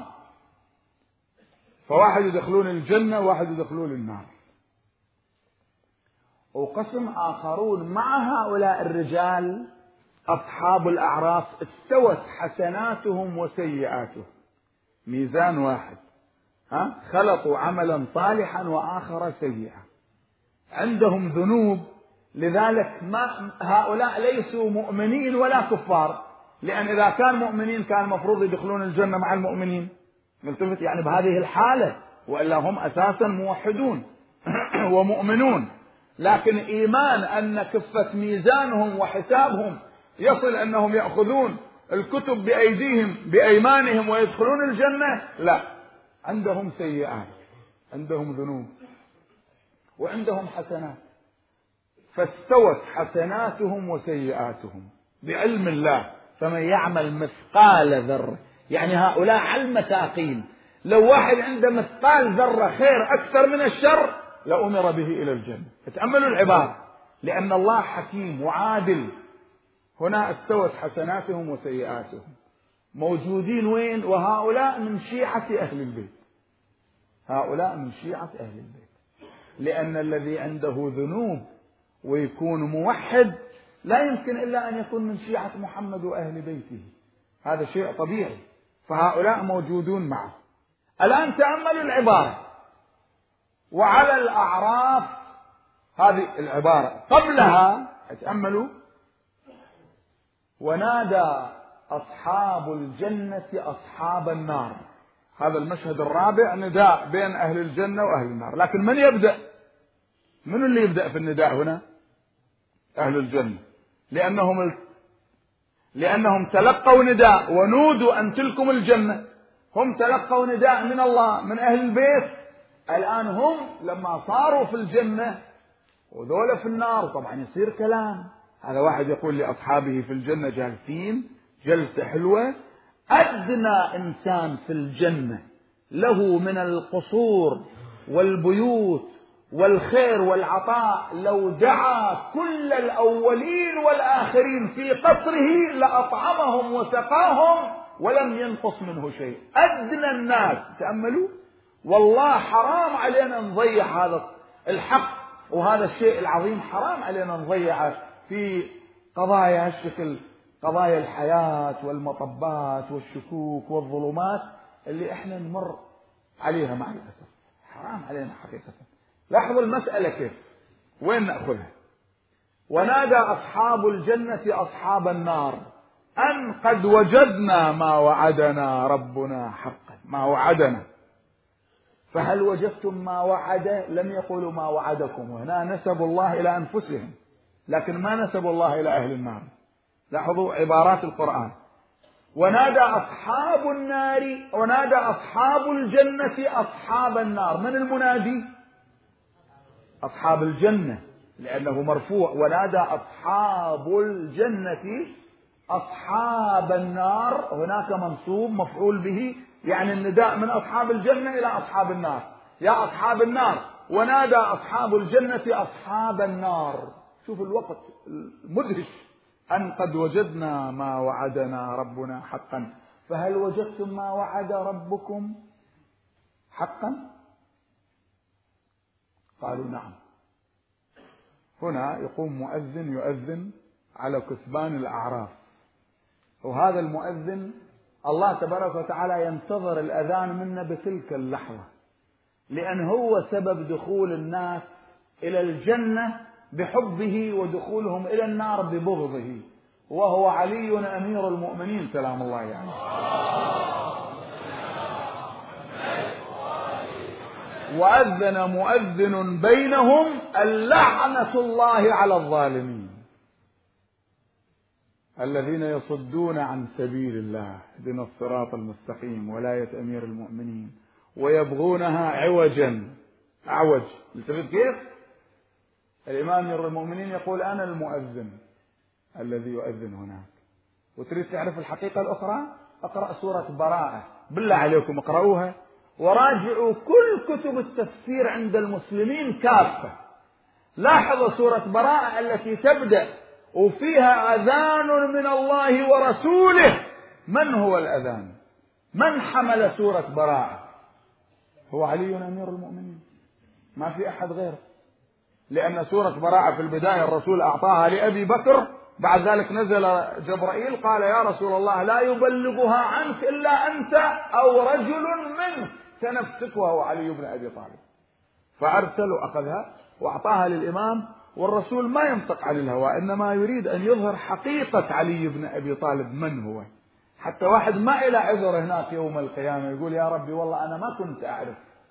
فواحد يدخلون الجنة وواحد يدخلون النار. وقسم آخرون مع هؤلاء الرجال أصحاب الأعراف استوت حسناتهم وسيئاتهم، ميزان واحد، ها؟ خلطوا عملا صالحا وآخر سيئا، عندهم ذنوب، لذلك ما هؤلاء ليسوا مؤمنين ولا كفار، لأن إذا كان مؤمنين كان المفروض يدخلون الجنة مع المؤمنين، نلتفت يعني بهذه الحالة، وإلا هم أساسا موحدون ومؤمنون، لكن إيمان أن كفة ميزانهم وحسابهم يصل أنهم يأخذون الكتب بأيديهم بأيمانهم ويدخلون الجنة، لا، عندهم سيئات، عندهم ذنوب وعندهم حسنات، فاستوت حسناتهم وسيئاتهم بعلم الله، فمن يعمل مثقال ذرة، يعني هؤلاء على المثاقيل، لو واحد عنده مثقال ذرة خير أكثر من الشر لأمر به إلى الجنة. تأملوا العبارة، لأن الله حكيم وعادل. هنا استوت حسناتهم وسيئاتهم، موجودين وين؟ وهؤلاء من شيعة أهل البيت، هؤلاء من شيعة أهل البيت، لأن الذي عنده ذنوب ويكون موحد لا يمكن إلا أن يكون من شيعة محمد وأهل بيته، هذا شيء طبيعي، فهؤلاء موجودون معه. الآن تأملوا العبارة، وعلى الأعراف، هذه العبارة قبلها تأملوا، ونادى أصحاب الجنة أصحاب النار، هذا المشهد الرابع، نداء بين أهل الجنة وأهل النار، لكن من يبدأ؟ من اللي يبدأ في النداء هنا؟ أهل الجنة، لأنهم لأنهم تلقوا نداء ونودوا أن تلكم الجنة، هم تلقوا نداء من الله من أهل البيت، الآن هم لما صاروا في الجنة وذولا في النار، طبعا يصير كلام، هذا واحد يقول لأصحابه في الجنة جالسين جلسة حلوة، أدنى إنسان في الجنة له من القصور والبيوت والخير والعطاء لو دعا كل الأولين والآخرين في قصره لأطعمهم وسقاهم ولم ينقص منه شيء، أدنى الناس. تأملوا، والله حرام علينا نضيع هذا الحق وهذا الشيء العظيم، حرام علينا نضيعه في قضايا هالشكل، قضايا الحياة والمطبات والشكوك والظلمات اللي احنا نمر عليها مع الأسف، حرام علينا حقيقة. لاحظوا المسألة كيف، وين نأخذها؟ ونادى أصحاب الجنة أصحاب النار أن قد وجدنا ما وعدنا ربنا حقا، ما وعدنا، فهل وجدتم ما وعد؟ لم يقولوا ما وعدكم، وهنا نسبوا الله إلى أنفسهم، لكن ما نسبوا الله إلى أهل النار. لاحظوا عبارات القرآن، ونادى أصحاب النار، ونادى أصحاب الجنة أصحاب النار، من المنادي؟ أصحاب الجنة، لأنه مرفوع، ونادى أصحاب الجنة أصحاب النار، هناك منصوب مفعول به، يعني النداء من أصحاب الجنة إلى أصحاب النار، يا أصحاب النار، ونادى أصحاب الجنة أصحاب النار. شوف الوقت المدهش، أن قد وجدنا ما وعدنا ربنا حقا، فهل وجدتم ما وعد ربكم حقا؟ قالوا نعم. هنا يقوم مؤذن يؤذن على كثبان الأعراف، وهذا المؤذن الله تبارك وتعالى ينتظر الأذان منا بتلك اللحظة، لأن هو سبب دخول الناس إلى الجنة بحبه ودخولهم إلى النار ببغضه، وهو علي أمير المؤمنين سلام الله عليه. وأذن مؤذن بينهم اللعنة الله على الظالمين الذين يصدون عن سبيل الله اهدنا الصراط المستقيم، ولاية أمير المؤمنين، ويبغونها عوجا، أعوج. التفت كيف؟ الإمام أمير المؤمنين يقول أنا المؤذن الذي يؤذن هناك. وتريد تعرف الحقيقة الأخرى؟ اقرأ سورة براءة، بالله عليكم اقرأوها وراجعوا كل كتب التفسير عند المسلمين كافة. لاحظوا سورة براءة التي تبدأ وفيها أذان من الله ورسوله. من هو الأذان؟ من حمل سورة براءة؟ هو علي أمير المؤمنين، ما في أحد غيره، لأن سورة براءة في البداية الرسول أعطاها لأبي بكر بعد ذلك نزل جبرائيل قال يا رسول الله لا يبلغها عنك إلا أنت أو رجل منك كنفسك، وهو علي بن أبي طالب. فأرسل وأخذها وأعطاها للإمام، والرسول ما ينطق عن الهوى، إنما يريد أن يظهر حقيقة علي بن أبي طالب من هو، حتى واحد ما إلى عذر هناك يوم القيامة يقول يا ربي والله أنا ما كنت أعرف.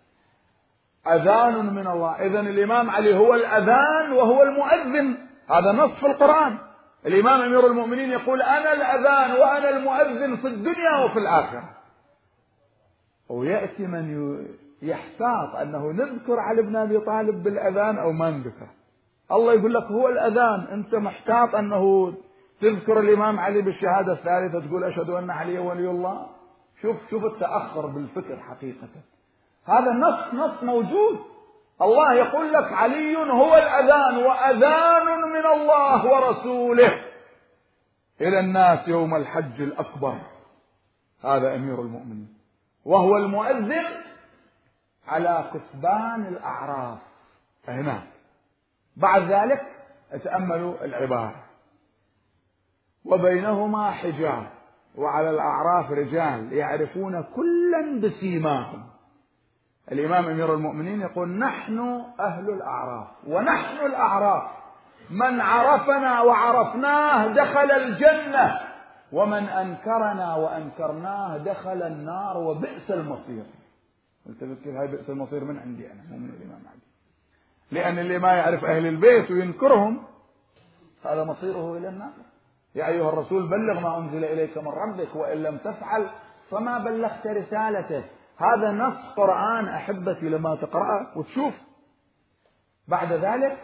أذان من الله. إذن الإمام علي هو الأذان وهو المؤذن، هذا نص في القرآن. الإمام أمير المؤمنين يقول أنا الأذان وأنا المؤذن في الدنيا وفي الآخرة. ويأتي من يحتاط أنه نذكر علي بن أبي طالب بالأذان أو ما نذكر. الله يقول لك هو الأذان، أنت محتاط أنه تذكر الإمام علي بالشهادة الثالثة تقول أشهد أن علي ولي الله. شوف شوف التأخر بالفكر حقيقة. هذا نص نص موجود. الله يقول لك علي هو الأذان وأذان من الله ورسوله إلى الناس يوم الحج الأكبر. هذا أمير المؤمنين، وهو المؤذن على كثبان الأعراف هناك. بعد ذلك تأملوا العبارة وبينهما حجاب وعلى الأعراف رجال يعرفون كلا بسيماهم. الإمام أمير المؤمنين يقول نحن أهل الأعراف ونحن الأعراف، من عرفنا وعرفناه دخل الجنة، ومن أنكرنا وأنكرناه دخل النار وبئس المصير. قلت كيف هاي بئس المصير؟ من عندي أنا مو من الإمام علي، لأن اللي ما يعرف أهل البيت وينكرهم هذا مصيره إلى النار. يا أيها الرسول بلغ ما أنزل إليك من ربك وإن لم تفعل فما بلغت رسالته. هذا نص قرآن أحبتي لما تقرأه وتشوف. بعد ذلك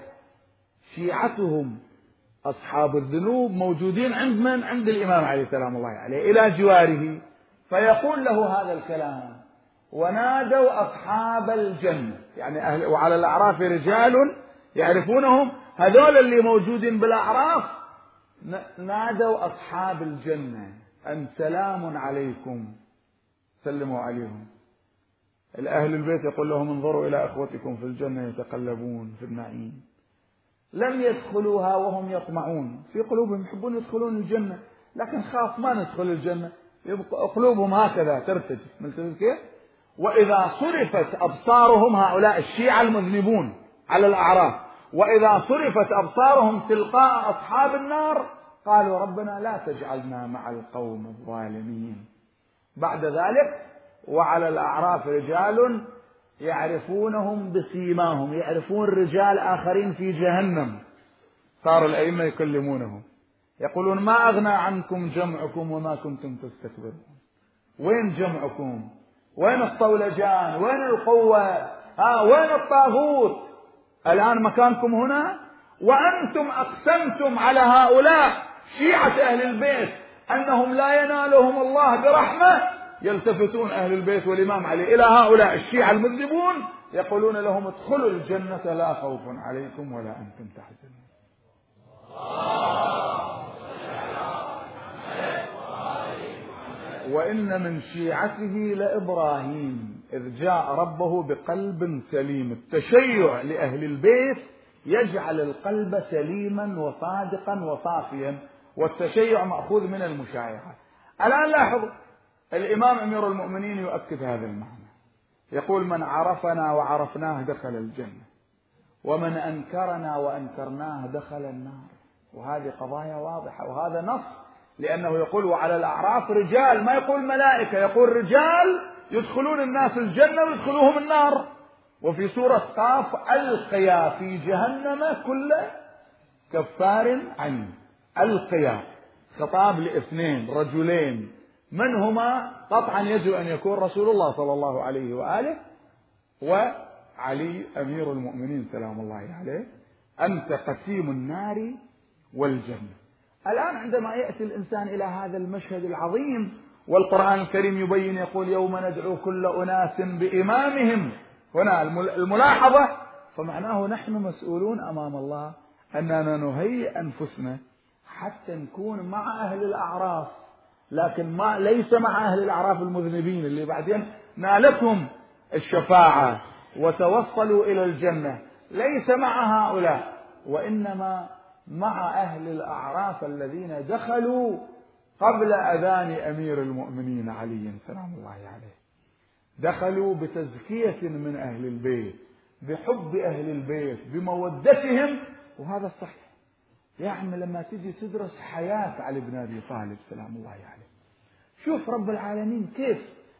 شيعتهم أصحاب الذنوب موجودين عند من؟ عند الإمام علي سلام الله عليه إلى جواره، فيقول له هذا الكلام ونادوا أصحاب الجنة، يعني أهل وعلى الأعراف رجال يعرفونهم، هذول اللي موجودين بالأعراف نادوا أصحاب الجنة أن سلام عليكم، سلموا عليهم. الأهل البيت يقول لهم انظروا إلى أخوتكم في الجنة يتقلبون في النعيم، لم يدخلوها وهم يطمعون، في قلوبهم يحبون يدخلون الجنة لكن خاف ما ندخل الجنة، يبقى قلوبهم هكذا ترتج. ملتفت كيف؟ وإذا صرفت أبصارهم، هؤلاء الشيعة المذنبون على الأعراف، وإذا صرفت أبصارهم تلقاء أصحاب النار قالوا ربنا لا تجعلنا مع القوم الظالمين. بعد ذلك وعلى الأعراف رجال يعرفونهم بسيماهم، يعرفون رجال آخرين في جهنم صار الأئمة يكلمونهم يقولون ما أغنى عنكم جمعكم وما كنتم تستكبرون. وين جمعكم؟ وين الصولجان؟ وين القوة؟ ها وين الطاغوت؟ الآن مكانكم هنا، وأنتم أقسمتم على هؤلاء شيعة أهل البيت أنهم لا ينالهم الله برحمة. يلتفتون أهل البيت والإمام علي إلى هؤلاء الشيعة المذنبون يقولون لهم ادخلوا الجنة لا خوف عليكم ولا أنتم تحزنون. وإن من شيعته لإبراهيم إذ جاء ربه بقلب سليم. التشيع لأهل البيت يجعل القلب سليما وصادقا وصافيا، والتشيع مأخوذ من المشايعة. الآن لاحظوا الإمام أمير المؤمنين يؤكد هذا المعنى، يقول من عرفنا وعرفناه دخل الجنة، ومن أنكرنا وأنكرناه دخل النار. وهذه قضايا واضحة، وهذا نص، لأنه يقول وعلى الأعراف رجال، ما يقول ملائكة، يقول رجال يدخلون الناس الجنة ويدخلوهم النار. وفي سورة قاف ألقيا في جهنم كل كفار عنيد. ألقيا خطاب لاثنين رجلين، من هما؟ قطعا يجب أن يكون رسول الله صلى الله عليه وآله وعلي أمير المؤمنين سلام الله عليه. أنت قسيم النار والجنة. الآن عندما يأتي الإنسان إلى هذا المشهد العظيم والقرآن الكريم يبين يقول يوم ندعو كل أناس بإمامهم، هنا الملاحظة، فمعناه نحن مسؤولون أمام الله أننا نهيئ أنفسنا حتى نكون مع أهل الأعراف، لكن ما ليس مع أهل الأعراف المذنبين اللي بعدين نالتهم الشفاعة وتوصلوا إلى الجنة، ليس مع هؤلاء، وإنما مع أهل الأعراف الذين دخلوا قبل أذان أمير المؤمنين علي سلام الله عليه. دخلوا بتزكية من أهل البيت، بحب أهل البيت، بمودتهم، وهذا الصحيح. يا عم لما تجي تدرس حياة علي بن أبي طالب سلام الله عليه، شوف رب العالمين كيف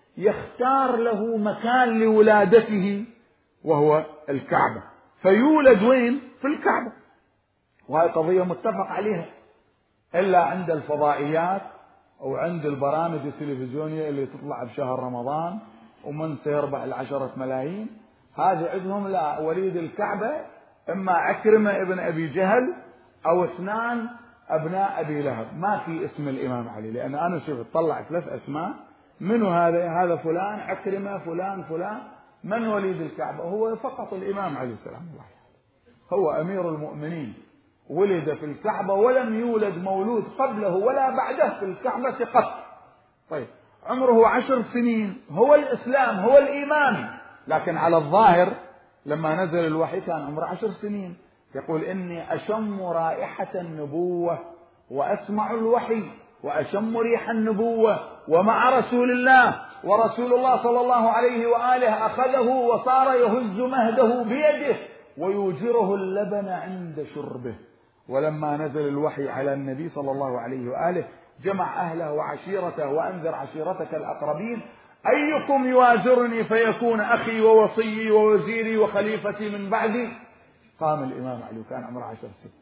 يختار له مكان لولادته وهو الكعبة، فيولد وين؟ في الكعبة. وهي قضية متفق عليها، إلا عند الفضائيات أو عند البرامج التلفزيونية اللي تطلع بشهر رمضان ومن سيربح العشرة ملايين، هذه عندهم لا، وليد الكعبة إما عكرمة ابن أبي جهل أو اثنان أبناء أبي لهب، ما في اسم الإمام علي، لأن أنا شفت طلع ثلاث أسماء، منو هذا؟ هذا فلان عكرمة فلان فلان، من وليد الكعبة؟ هو فقط الإمام عليه السلام الله، هو أمير المؤمنين، ولد في الكعبة ولم يولد مولود قبله ولا بعده في الكعبة قط. طيب عمره عشر سنين، هو الإسلام هو الإيمان، لكن على الظاهر لما نزل الوحي كان عمره عشر سنين. يقول إني أشم رائحة النبوة وأسمع الوحي وأشم ريح النبوة ومع رسول الله، ورسول الله صلى الله عليه وآله أخذه وصار يهز مهده بيده ويوجره اللبن عند شربه. ولما نزل الوحي على النبي صلى الله عليه وآله جمع أهله وعشيرته وأنذر عشيرتك الأقربين أيكم يوازرني فيكون أخي ووصيي ووزيري وخليفتي من بعدي. قام الإمام علي وكان عمره عشر سنين،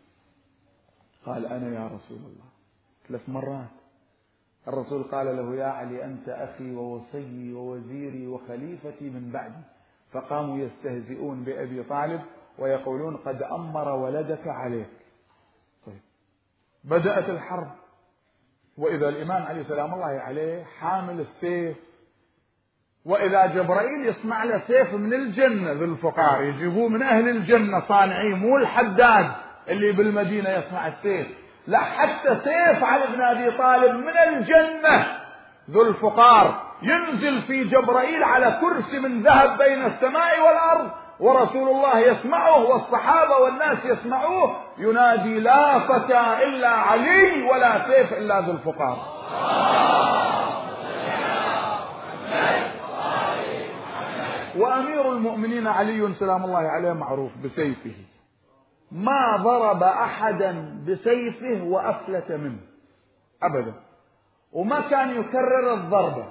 قال أنا يا رسول الله ثلاث مرات. الرسول قال له يا علي أنت أخي ووصيي ووزيري وخليفتي من بعدي. فقاموا يستهزئون بأبي طالب ويقولون قد أمر ولدك عليك. طيب بدأت الحرب، وإذا الإمام علي سلام الله عليه حامل السيف، وإذا جبرائيل يصنع له سيف من الجنة، ذو الفقار يجيبوه من أهل الجنة صانعين، مو الحداد اللي بالمدينة يصنع السيف، لا حتى سيف علي بن أبي طالب من الجنة ذو الفقار ينزل في جبرائيل على كرسي من ذهب بين السماء والأرض، ورسول الله يسمعه والصحابة والناس يسمعوه ينادي لا فتى إلا علي ولا سيف إلا ذو الفقار. وأمير المؤمنين علي سلام الله عليه معروف بسيفه، ما ضرب أحدا بسيفه وأفلت منه أبدا، وما كان يكرر الضربة،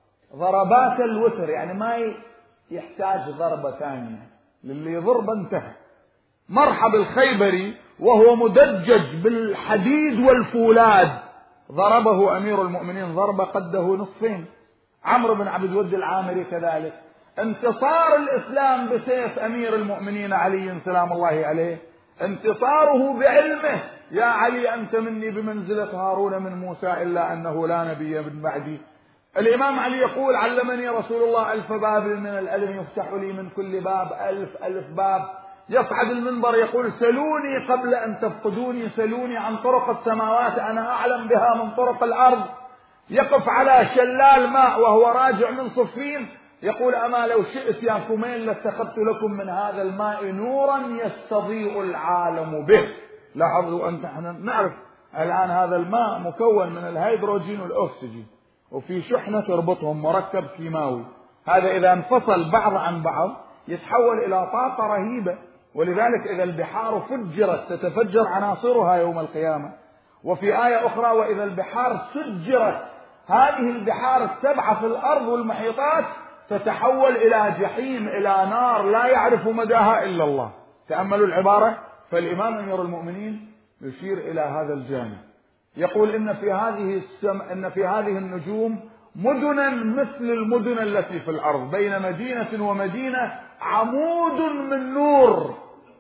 ضربات الوتر، يعني ما يحتاج ضربة ثانية، للي ضربة انتهى. مرحب الخيبري وهو مدجج بالحديد والفولاذ ضربه أمير المؤمنين ضربة قده نصفين. عمرو بن عبد الود العامري كذلك. انتصار الإسلام بسيف أمير المؤمنين علي سلام الله عليه، انتصاره بعلمه، يا علي أنت مني بمنزلة هارون من موسى إلا أنه لا نبي من بعدي. الإمام علي يقول علمني رسول الله ألف باب من العلم يفتح لي من كل باب ألف ألف باب. يصعد المنبر يقول سلوني قبل أن تفقدوني، سلوني عن طرق السماوات أنا أعلم بها من طرق الأرض. يقف على شلال ماء وهو راجع من صفين يقول أما لو شئت يا كمين لاتخذت لكم من هذا الماء نورا يستضيء العالم به. لاحظوا أنت احنا نعرف الآن هذا الماء مكون من الهيدروجين والأكسجين وفي شحنة تربطهم مركب كيماوي، هذا إذا انفصل بعض عن بعض يتحول إلى طاقة رهيبة، ولذلك إذا البحار فجرت تتفجر عناصرها يوم القيامة. وفي آية أخرى وإذا البحار سجرت، هذه البحار السبعة في الأرض والمحيطات تتحول إلى جحيم إلى نار لا يعرف مداها إلا الله. تأملوا العبارة. فالإمام أمير المؤمنين يشير إلى هذا الجانب، يقول إن في هذه السم... إن في هذه النجوم مدنا مثل المدن التي في الأرض، بين مدينة ومدينة عمود من نور.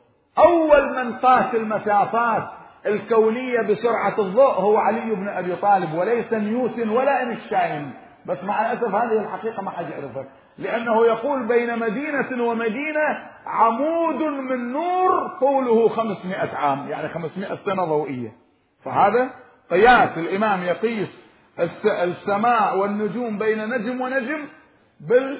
أول من قاس المسافات الكونية بسرعة الضوء هو علي بن أبي طالب، وليس نيوتن ولا اينشتاين، بس مع الأسف هذه الحقيقة ما حد يعرفها، لأنه يقول بين مدينة ومدينة عمود من نور طوله خمسمائة عام، يعني خمسمائة سنة ضوئية. فهذا قياس، الإمام يقيس السماء والنجوم بين نجم ونجم بال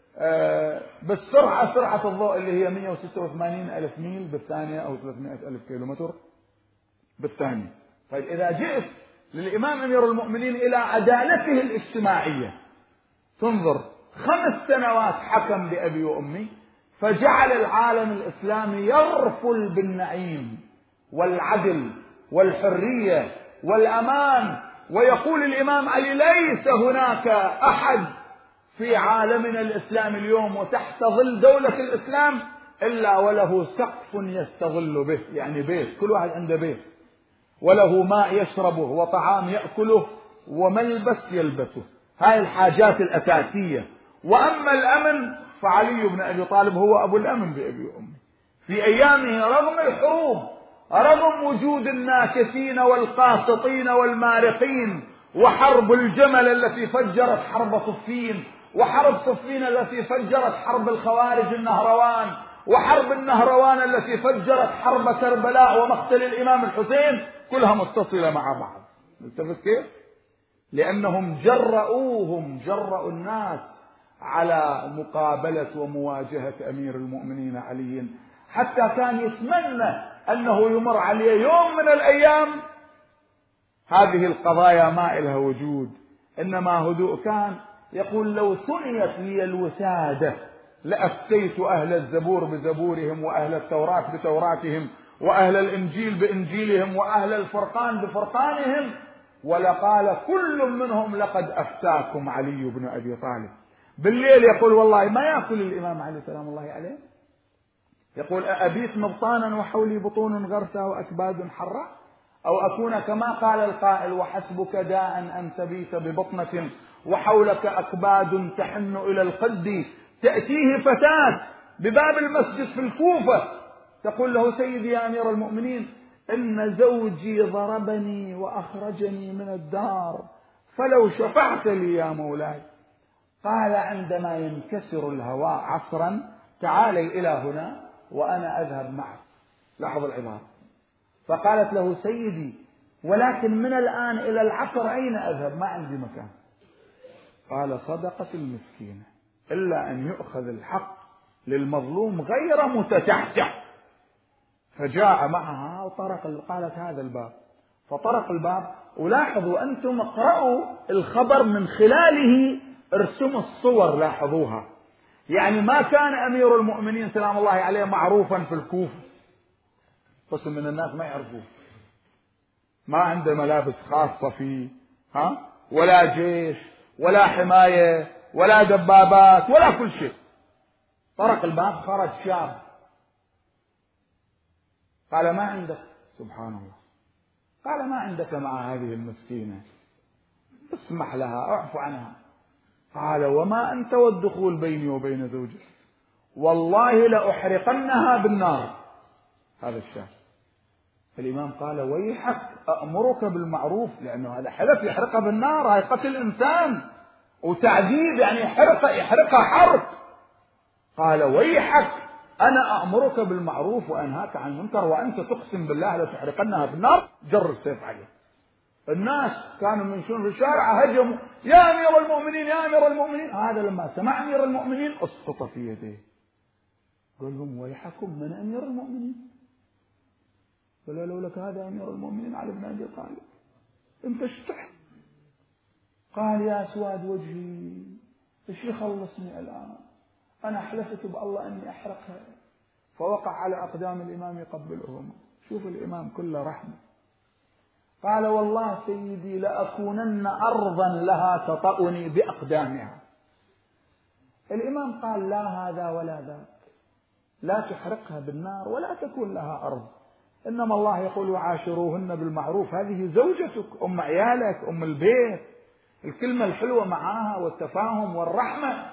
بالسرعة، سرعة الضوء اللي هي مئة وستة وثمانين ألف ميل بالثانية أو ثلاثمائة ألف كيلومتر بالثاني. طيب إذا جئت للإمام أمير المؤمنين إلى عدالته الاجتماعية تنظر خمس سنوات حكم بأبي وأمي، فجعل العالم الإسلامي يرفل بالنعيم والعدل والحرية والأمان، ويقول الإمام علي ليس هناك أحد في عالمنا الإسلامي اليوم وتحت ظل دولة الإسلام إلا وله سقف يستظل به، يعني بيت، كل واحد عنده بيت، وله ماء يشربه وطعام يأكله وملبس يلبسه، هاي الحاجات الأساسية. وأما الأمن فعلي بن أبي طالب هو أبو الأمن بأبي وأمي. في أيامه رغم الحروب، رغم وجود الناكثين والقاسطين والمارقين، وحرب الجمل التي فجرت حرب صفين، وحرب صفين التي فجرت حرب الخوارج النهروان، وحرب النهروان التي فجرت حرب كربلاء ومقتل الإمام الحسين، كلها متصلة مع بعض. ملتفت كيف؟ لأنهم جرؤوهم جرؤوا الناس على مقابلة ومواجهة أمير المؤمنين علي، حتى كان يتمنى أنه يمر عليه يوم من الأيام هذه القضايا ما إلها وجود، إنما هدوء. كان يقول لو ثنيت لي الوسادة لأفتيت أهل الزبور بزبورهم، وأهل التوراة بتوراتهم، وأهل الإنجيل بإنجيلهم، وأهل الفرقان بفرقانهم، ولقال كل منهم لقد أفتاكم علي بن أبي طالب. بالليل يقول والله ما يأكل الإمام علي سلام الله عليه، يقول أبيت مبطانا وحولي بطون غرسة وأكباد حرة، أو أكون كما قال القائل وحسبك داء أن تبيت ببطنة وحولك أكباد تحن إلى القد. تأتيه فتاة بباب المسجد في الكوفة تقول له سيدي يا أمير المؤمنين إن زوجي ضربني وأخرجني من الدار فلو شفعت لي يا مولاي. قال عندما ينكسر الهواء عصرا تعالي إلى هنا وأنا أذهب معك. لاحظ العبارة. فقالت له سيدي ولكن من الآن إلى العصر أين أذهب؟ ما عندي مكان. قال صدقت المسكينة إلا أن يؤخذ الحق للمظلوم غير متتعتع. فجاء معها وطرق، قالت هذا الباب، فطرق الباب. ولاحظوا أنتم اقرأوا الخبر من خلاله ارسموا الصور، لاحظوها. يعني ما كان أمير المؤمنين سلام الله عليه معروفا في الكوفة، قسم من الناس ما يعرفوه، ما عنده ملابس خاصة فيه، ها، ولا جيش ولا حماية ولا دبابات ولا كل شيء. طرق الباب خرج شاب قال ما عندك؟ سبحان الله. قال ما عندك مع هذه المسكينة؟ اسمح لها اعف عنها. قال وما أنت والدخول بيني وبين زوجي؟ والله لأحرقنها بالنار. هذا الشاب. الإمام قال ويحك أأمرك بالمعروف، لأنه هذا حلف يحرقها بالنار، هاي قتل إنسان وتعذيب، يعني حرقة يحرقها حرق. قال ويحك أنا أأمرك بالمعروف وأنهاك عن المنكر وأنت تقسم بالله لتحرقنها بالنار. جر السيف عليه. الناس كانوا يمشون في الشارع هجموا يا أمير المؤمنين يا أمير المؤمنين. هذا لما سمع أمير المؤمنين اسقط في يديه. قال لهم ويحكم من أمير المؤمنين؟ قال لو لك هذا أمير المؤمنين علي بن أبي طالب أنت اشتحت. قال يا سواد وجهي ايش يخلصني الآن؟ أنا حلفت بالله أني أحرقها. فوقع على أقدام الإمام يقبلهم. شوف الإمام كله رحمة. قال والله سيدي لأكونن أرضا لها تطأني بأقدامها. الإمام قال لا هذا ولا ذاك، لا تحرقها بالنار ولا تكون لها أرض، إنما الله يقول وعاشروهن بالمعروف. هذه زوجتك، أم عيالك، أم البيت، الكلمة الحلوة معاها والتفاهم والرحمة.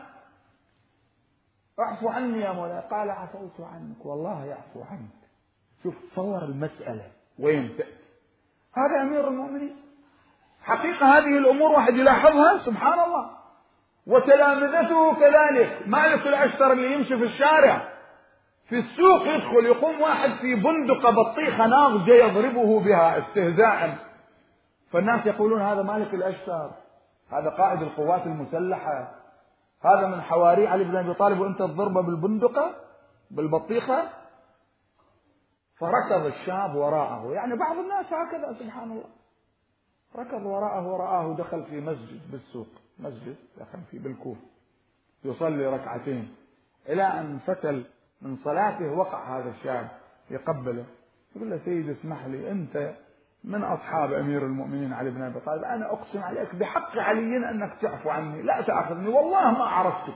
اعفو عني يا مولاي. قال عفوت عنك والله يعفو عنك. شوف تصور المسألة وين تأتي. هذا أمير المؤمنين. حقيقة هذه الأمور واحد يلاحظها سبحان الله. وتلامذته كذلك. مالك الأشتر اللي يمشي في الشارع في السوق يدخل يقوم واحد في بندقة بطيخة ناضجة يضربه بها استهزاء، فالناس يقولون هذا مالك الأشتر، هذا قائد القوات المسلحة، هذا من حواري علي بن أبي طالب وأنت تضربه بالبندقة بالبطيخة. فركض الشاب وراءه، يعني بعض الناس هكذا سبحان الله، ركض وراءه ورآه دخل في مسجد بالسوق، مسجد دخل فيه بالكوفة يصلي ركعتين، إلى أن فتل من صلاته وقع هذا الشاب يقبله يقول له سيدي اسمح لي، أنت من أصحاب أمير المؤمنين علي بن أبي طالب، أنا أقسم عليك بحق علي أنك تعفو عني، لا تأخذني والله ما عرفتك.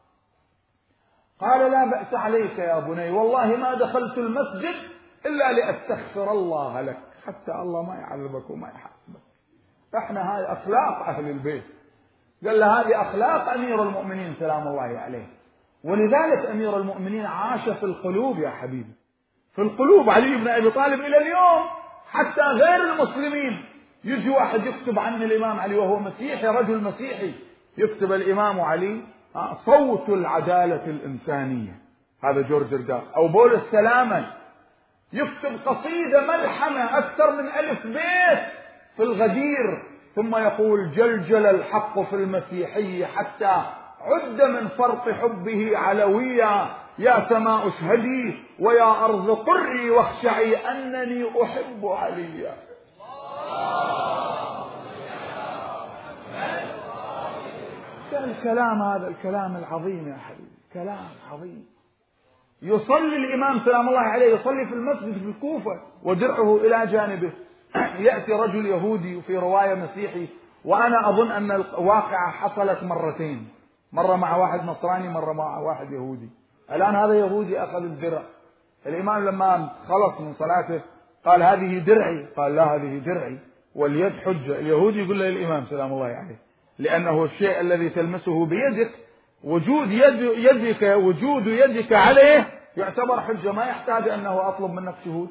قال لا بأس عليك يا بني، والله ما دخلت المسجد إلا لأستغفر الله لك، حتى الله ما يعذبك وما يحاسبك. احنا هاي أخلاق أهل البيت. قال له هذه أخلاق أمير المؤمنين سلام الله عليه. ولذلك أمير المؤمنين عاش في القلوب يا حبيبي، في القلوب علي بن أبي طالب إلى اليوم. حتى غير المسلمين يجي واحد يكتب عن الإمام علي وهو مسيحي، رجل مسيحي، يكتب الإمام علي صوت العدالة الإنسانية، هذا جورج رجاء. أو بولس سلاما يكتب قصيدة ملحمة أكثر من ألف بيت في الغدير، ثم يقول جلجل الحق في المسيحي حتى عد من فرط حبه علويا، يا سماء اشهدي ويا أرض قري واخشعي أنني أحب عليا. الكلام هذا الكلام العظيم يا حبيبي، كلام عظيم. يصلي الإمام سلام الله عليه، يصلي في المسجد في الكوفة ودرعه إلى جانبه، يأتي رجل يهودي وفي رواية مسيحي، وأنا أظن أن الواقعة حصلت مرتين، مرة مع واحد نصراني مرة مع واحد يهودي. الآن هذا يهودي أخذ الدرع، الإمام لما خلص من صلاته قال هذه درعي، قال لا هذه درعي واليد حجة. اليهودي يقول له الإمام سلام الله عليه، لأنه الشيء الذي تلمسه بيدك وجود يد يدك وجود يدك عليه يعتبر حجة، ما يحتاج أنه أطلب منك شهود،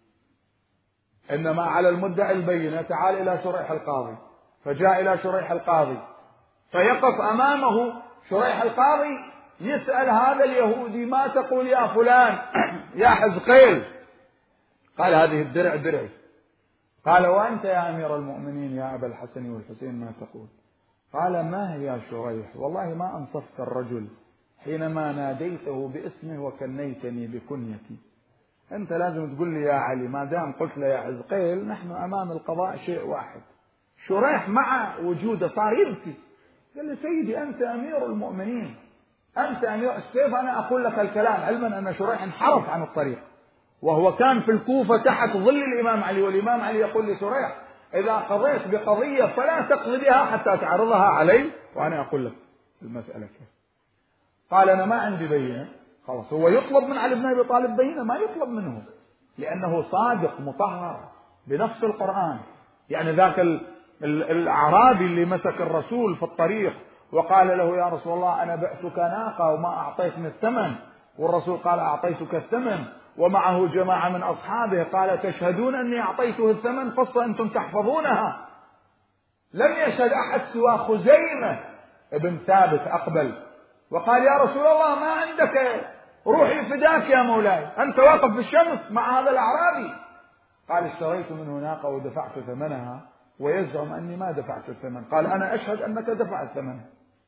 إنما على المدعي البينة. تعال إلى شريح القاضي، فجاء إلى شريح القاضي فيقف أمامه شريح القاضي يسأل هذا اليهودي ما تقول يا فلان يا حزقيل؟ قال هذه الدرع درعي. قال وأنت يا أمير المؤمنين يا أبا الحسن والحسين ما تقول؟ قال ما هي يا شريح، والله ما أنصفت الرجل حينما ناديته باسمه وكنيتني بكنيتي. أنت لازم تقول لي يا علي، ما دام قلت له يا حزقيل نحن أمام القضاء شيء واحد. شريح مع وجوده صار يبكي، قال لي سيدي أنت أمير المؤمنين، أنت أمير، كيف أنا أقول لك الكلام، علما أن شريح انحرف عن الطريق وهو كان في الكوفة تحت ظل الإمام علي، والإمام علي يقول لشريح إذا قضيت بقضية فلا تقضي بها حتى تعرضها علي وأنا أقول لك المسألة كيف. قال أنا ما عندي بينة. خلاص هو يطلب من علي بن أبي طالب بينة؟ ما يطلب منه، لأنه صادق مطهر بنفس القرآن. يعني ذاك الأعرابي اللي مسك الرسول في الطريق وقال له يا رسول الله أنا بعتك ناقة وما أعطيتني الثمن، والرسول قال أعطيتك الثمن، ومعه جماعة من أصحابه قال تشهدون أني أعطيته الثمن؟ قصة أنتم تحفظونها. لم يشهد أحد سوى خزيمة ابن ثابت أقبل وقال يا رسول الله ما عندك، روحي فداك يا مولاي، أنت واقف في الشمس مع هذا الأعرابي. قال اشتريت منه ناقة ودفعت ثمنها ويزعم أني ما دفعت الثمن. قال أنا أشهد أنك دفعت ثمنها.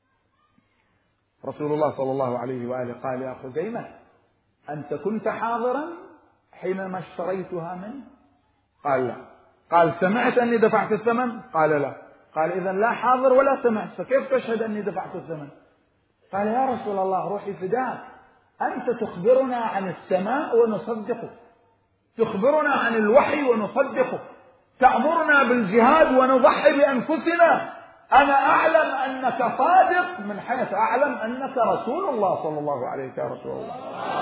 رسول الله صلى الله عليه وآله قال يا خزيمة أنت كنت حاضرا حينما اشتريتها منه؟ قال لا. قال سمعت أني دفعت الثمن؟ قال لا. قال إذن لا حاضر ولا سمعت، فكيف تشهد أني دفعت الثمن؟ قال يا رسول الله روحي فداك، أنت تخبرنا عن السماء ونصدقك، تخبرنا عن الوحي ونصدقك، تأمرنا بالجهاد ونضحي بأنفسنا، أنا أعلم أنك صادق من حيث أعلم أنك رسول الله صلى الله عليه يا رسول الله.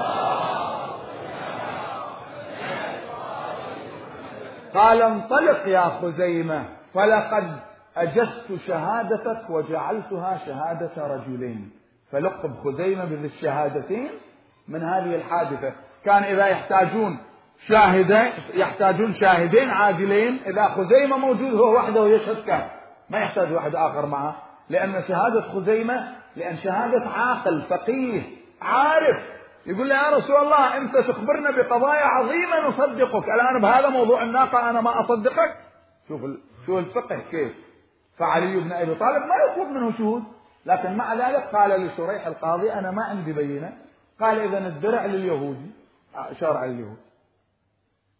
قال انطلق يا خزيمة فلقد أجزت شهادتك وجعلتها شهادة رجلين. فلقب خزيمة بذي الشهادتين من هذه الحادثة. كان إذا يحتاجون شاهدين يحتاجون شاهدين عادلين، إذا خزيمة موجود هو وحده يشهد كاف، ما يحتاج واحد آخر معه، لأن شهادة خزيمة لأن شهادة عاقل فقيه عارف، يقول له يا رسول الله أنت تخبرنا بقضايا عظيمة نصدقك، الآن بهذا موضوع الناقة أنا ما أصدقك. شوف شوف الفقه كيف. فعلي بن أبي طالب ما يطلب منه شهود، لكن مع ذلك قال لشريح القاضي أنا ما عندي بينة. قال إذن الدرع لليهودي، أشار على اليهود.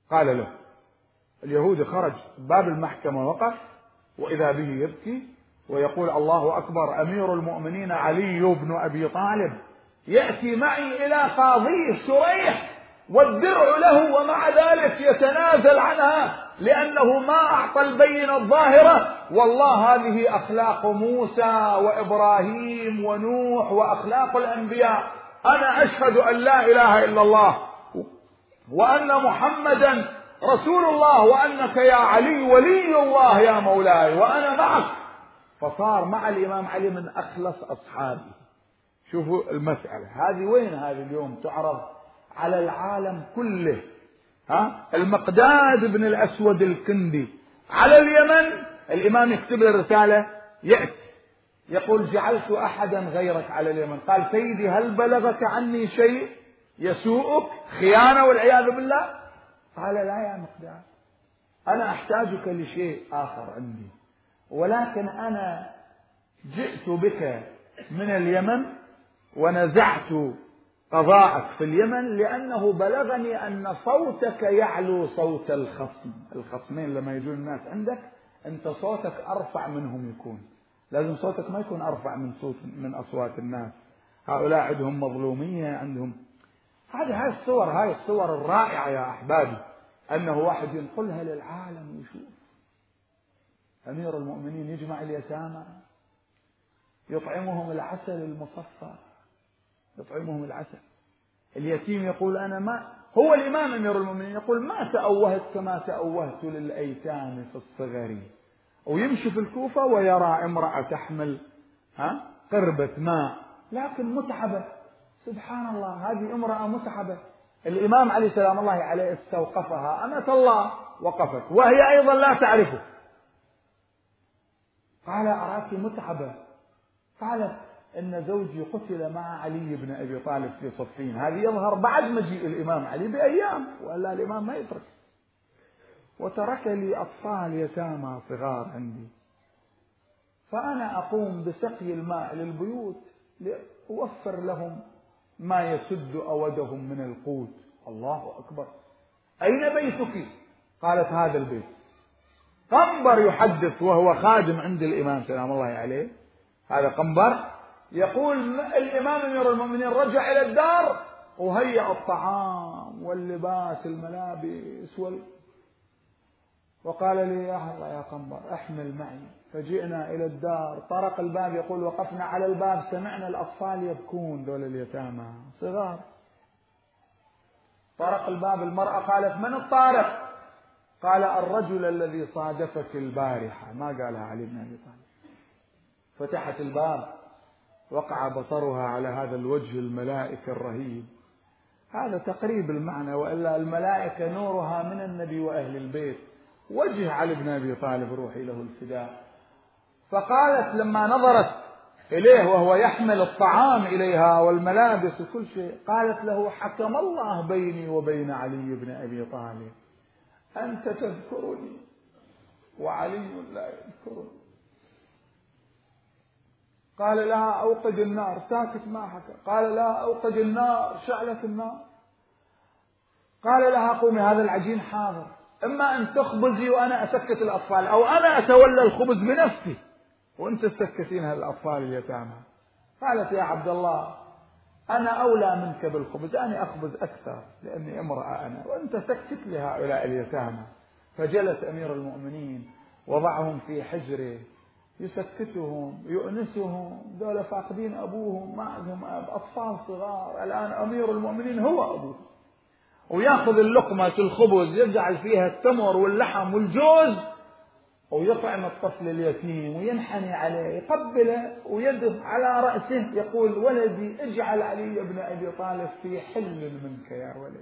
قال له. اليهودي خرج باب المحكمة وقف، وإذا به يبكي ويقول الله أكبر، أمير المؤمنين علي بن أبي طالب يأتي معي إلى قاضيه شريح والدرع له، ومع ذلك يتنازل عنها لأنه ما أعطى البينة الظاهرة. والله هذه أخلاق موسى وإبراهيم ونوح وأخلاق الأنبياء. أنا أشهد أن لا إله إلا الله وأن محمدا رسول الله وأنك يا علي ولي الله يا مولاي وأنا معك. فصار مع الإمام علي من أخلص أصحابه. شوفوا المسألة هذه وين هذه اليوم تعرض على العالم كله. ها المقداد بن الأسود الكندي على اليمن، الإمام يكتب له رسالة يأتي يقول جعلت أحدا غيرك على اليمن. قال سيدي هل بلغك عني شيء يسوءك خيانة والعياذ بالله؟ قال لا يا مقداد، أنا أحتاجك لشيء آخر عندي، ولكن أنا جئت بك من اليمن ونزعت قضاءك في اليمن لأنه بلغني أن صوتك يعلو صوت الخصم. الخصمين لما يجون الناس عندك أنت صوتك أرفع منهم يكون، لازم صوتك ما يكون أرفع من صوت من أصوات الناس. هؤلاء عندهم مظلومية، عندهم هذه هاي الصور هاي الصور الرائعة يا أحبابي، أنه واحد ينقلها للعالم ويشوف أمير المؤمنين يجمع اليتامى يطعمهم العسل المصفى، يطعمهم العسل. اليتيم يقول أنا ما هو الإمام أمير المؤمنين يقول ما تأوهت كما تأوهت للأيتام في الصغر، ويمشي في الكوفة ويرى امرأة تحمل ها قربة ماء لكن متعبة. سبحان الله، هذه امرأة متعبة. الإمام علي سلام الله عليه استوقفها أمة الله، وقفت وهي أيضا لا تعرفه. قال أراك متعبة. قالت إن زوجي قتل مع علي بن أبي طالب في صفين. هذه يظهر بعد مجيء الإمام علي بأيام، وإلا الإمام ما يترك. وترك لي أطفال يتامى صغار عندي، فأنا أقوم بسقي الماء للبيوت لأوفر لهم ما يسد أودهم من القوت. الله أكبر. أين بيتك؟ قالت هذا البيت. قنبر يحدث وهو خادم عند الإمام سلام الله عليه، هذا قنبر يقول الإمام أمير المؤمنين رجع إلى الدار وهيأ الطعام واللباس الملابس وال... وقال لي يا الله يا قنبر احمل معي. فجئنا إلى الدار، طرق الباب يقول وقفنا على الباب سمعنا الأطفال يبكون، ذول اليتامى صغار. طرق الباب، المرأة قالت من الطارق؟ قال الرجل الذي صادفك البارحة، ما قالها علي بن أبي طالب. فتحت الباب، وقع بصرها على هذا الوجه الملائكة الرهيب. هذا تقريب المعنى، وإلا الملائكة نورها من النبي وأهل البيت. وجه علي بن أبي طالب روحي له الفداء. فقالت لما نظرت إليه وهو يحمل الطعام إليها والملابس وكل شيء، قالت له حكم الله بيني وبين علي بن أبي طالب، أنت تذكرني وعلي لا يذكرني. قال لها أوقد النار، ساكت ما حكى. قال لها أوقد النار، شعلت النار. قال لها قومي هذا العجين حاضر، إما أن تخبزي وأنا أسكت الأطفال، أو أنا أتولى الخبز بنفسي وأنت تسكتين هالأطفال اليتامى. قالت يا عبد الله أنا أولى منك بالخبز، أنا أخبز أكثر لأني امرأة أنا، وأنت سكت لهؤلاء اليتامى. فجلس أمير المؤمنين وضعهم في حجره يسكتهم يؤنسهم، دول فاقدين أبوهم، ما عندهم أب، أطفال صغار. الآن أمير المؤمنين هو أبوه، ويأخذ اللقمة الخبز يجعل فيها التمر واللحم والجوز ويطعم الطفل اليتيم وينحني عليه يقبله ويده على رأسه يقول ولدي اجعل علي بن أبي طالب في حل منك يا ولدي.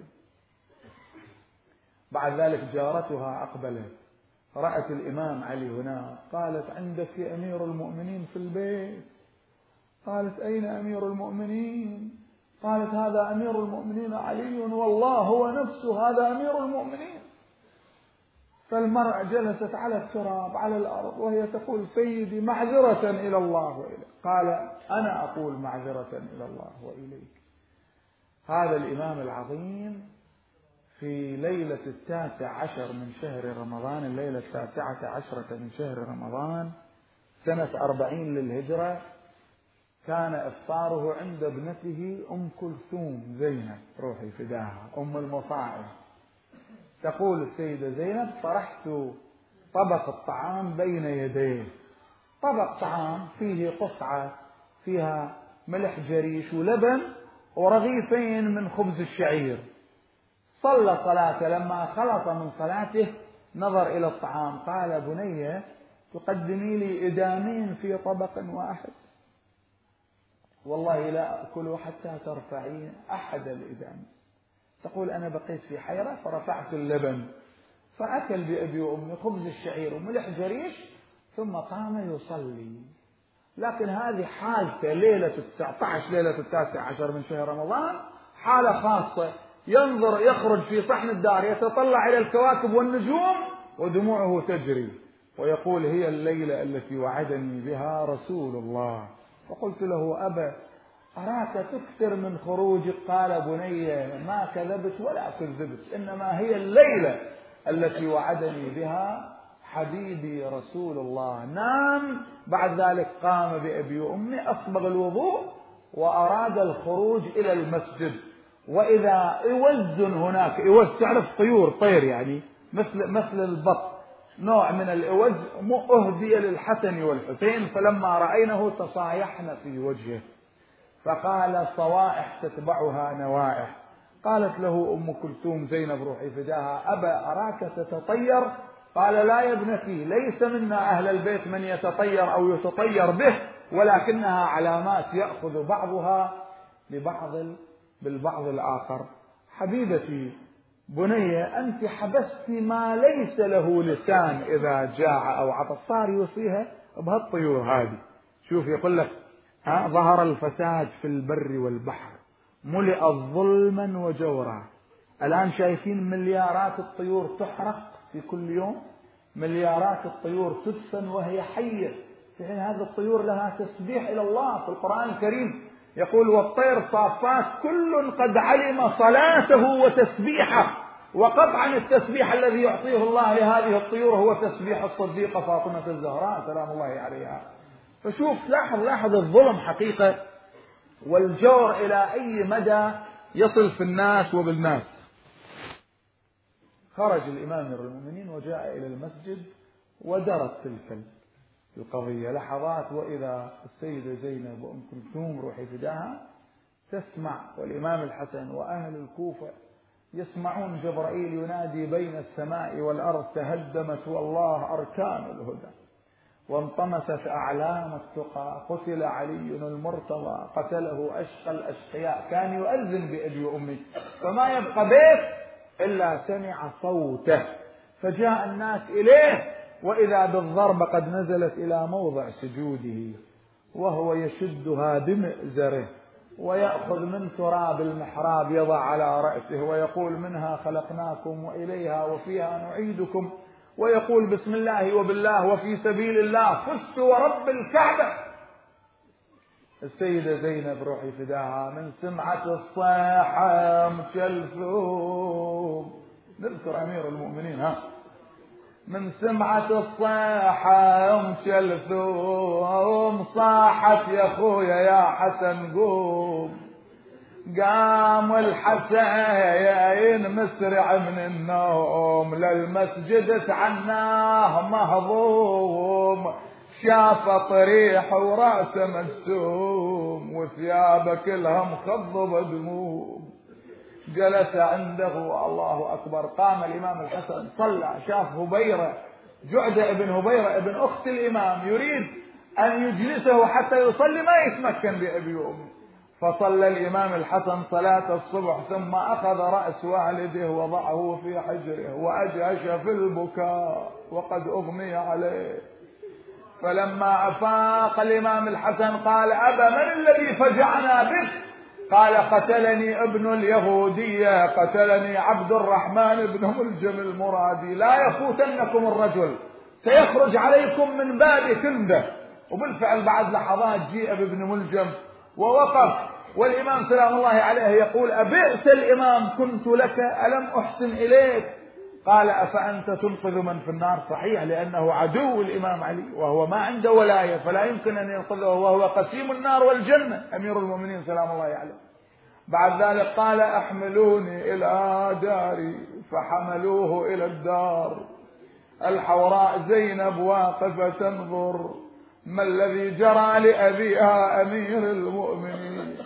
بعد ذلك جارتها أقبلت، رأت الإمام علي هنا، قالت عندك أمير المؤمنين في البيت. قالت أين أمير المؤمنين؟ قالت هذا أمير المؤمنين علي، والله هو نفسه هذا أمير المؤمنين. فالمرأة جلست على التراب على الأرض وهي تقول سيدي معذرة إلى الله وإليك. قال أنا أقول معذرة إلى الله وإليك. هذا الإمام العظيم في في ليلة التاسع عشر من شهر رمضان، الليلة التاسعة عشرة من شهر رمضان سنة أربعين للهجرة، كان إفطاره عند ابنته أم كلثوم زينب روحي فداها أم المصاعب. تقول السيدة زينب: طرحت طبق الطعام بين يديه، طبق طعام فيه قصعة فيها ملح جريش ولبن ورغيفين من خبز الشعير. صلى صلاته، لما خلص من صلاته نظر إلى الطعام قال: بنية تقدمي لي إدامين في طبق واحد؟ والله لا أكل حتى ترفعين أحد الإدام. تقول: أنا بقيت في حيرة فرفعت اللبن فأكل بأبي وأمي خبز الشعير وملح جريش ثم قام يصلي. لكن هذه حالته ليلة التسعة عشر ليلة التاسع عشر من شهر رمضان، حالة خاصة، ينظر يخرج في صحن الدار يتطلع إلى الكواكب والنجوم ودموعه تجري ويقول: هي الليلة التي وعدني بها رسول الله. فقلت له: أبا أراك تكثر من خروجك. قال: بني ما كذبت ولا كذبت، إنما هي الليلة التي وعدني بها حبيبي رسول الله. نام. بعد ذلك قام بأبي وأمي، أصبغ الوضوء وأراد الخروج إلى المسجد، وإذا إوز هناك، إوز تعرف طيور طير يعني مثل مثل البط، نوع من الإوز أهدي للحسن والحسين، فلما رأينه تصايحن في وجهه فقال: صوائح تتبعها نوائح. قالت له أم كلثوم زينب روحي فداها: أبا أراك تتطير. قال: لا يا ابنتي، ليس منا أهل البيت من يتطير أو يتطير به، ولكنها علامات يأخذ بعضها ببعض بالبعض الآخر. حبيبتي بنية، أنت حبست ما ليس له لسان إذا جاع أو عطس. صار يوصيها بهالطيور هذه. شوف يقول لك: ها ظهر الفساد في البر والبحر، ملئ ظلما وجورا. الآن شايفين مليارات الطيور تحرق في كل يوم، مليارات الطيور تدفن وهي حية، في حين هذه الطيور لها تسبيح إلى الله. في القرآن الكريم يقول: والطير صافات كل قد علم صلاته وتسبيحه. وقطعا التسبيح الذي يعطيه الله لهذه الطيور هو تسبيح الصديقة فاطمة الزهراء سلام الله عليها. فشوف، لاحظ لاحظ الظلم حقيقة والجور إلى أي مدى يصل في الناس وبالناس. خرج الإمام أمير المؤمنين وجاء إلى المسجد ودرت تلك القضية لحظات، وإذا السيدة زينب وأم كلثوم روحي فداها تسمع، والإمام الحسن وأهل الكوفة يسمعون جبرائيل ينادي بين السماء والأرض: تهدمت والله أركان الهدى وانطمست أعلام التقى، قتل علي المرتضى قتله أشقى الأشقياء. كان يؤذن بأبي وأمي، فما يبقى بيت إلا سمع صوته، فجاء الناس إليه وإذا بالضربة قد نزلت إلى موضع سجوده وهو يشدها بمئزره ويأخذ من تراب المحراب يضع على رأسه ويقول: منها خلقناكم وإليها وفيها نعيدكم، ويقول: بسم الله وبالله وفي سبيل الله فزت ورب الكعبة. السيدة زينب روحي فداها من سمعة الصيحة متشلثوم، نذكر أمير المؤمنين، ها من سمعة الصيحة متشلثوم، صاحت: يا أخويا يا حسن قوم. قام الحسين مسرع من النوم للمسجد تعناه مهضوم، شاف طريح وراسه مسوم وثيابه كلها مخضبة دموم. جلس عنده، الله أكبر، قام الإمام الحسن صلى، شاف هبيرة جعدة ابن هبيرة ابن أخت الإمام يريد أن يجلسه حتى يصلي، ما يتمكن بأبي وأمي، فصلى الإمام الحسن صلاة الصبح ثم أخذ رأس والده وضعه في حجره وأجهش في البكاء وقد أغمي عليه. فلما أفاق الإمام الحسن قال: أبا من الذي فجعنا بك؟ قال: قتلني ابن اليهودية، قتلني عبد الرحمن بن ملجم المرادي، لا يفوتنكم الرجل، سيخرج عليكم من باب كنده. وبالفعل بعد لحظات جيء بابن ملجم ووقف والإمام سلام الله عليه يقول أبئس الإمام كنت لك ألم أحسن إليك؟ قال أفأنت تنقذ من في النار؟ صحيح، لأنه عدو الإمام علي وهو ما عنده ولاية فلا يمكن أن ينقذه وهو قسيم النار والجنة أمير المؤمنين سلام الله عليه. بعد ذلك قال أحملوني إلى داري، فحملوه إلى الدار. الحوراء زينب واقفة تنظر ما الذي جرى لأبيها أمير المؤمنين.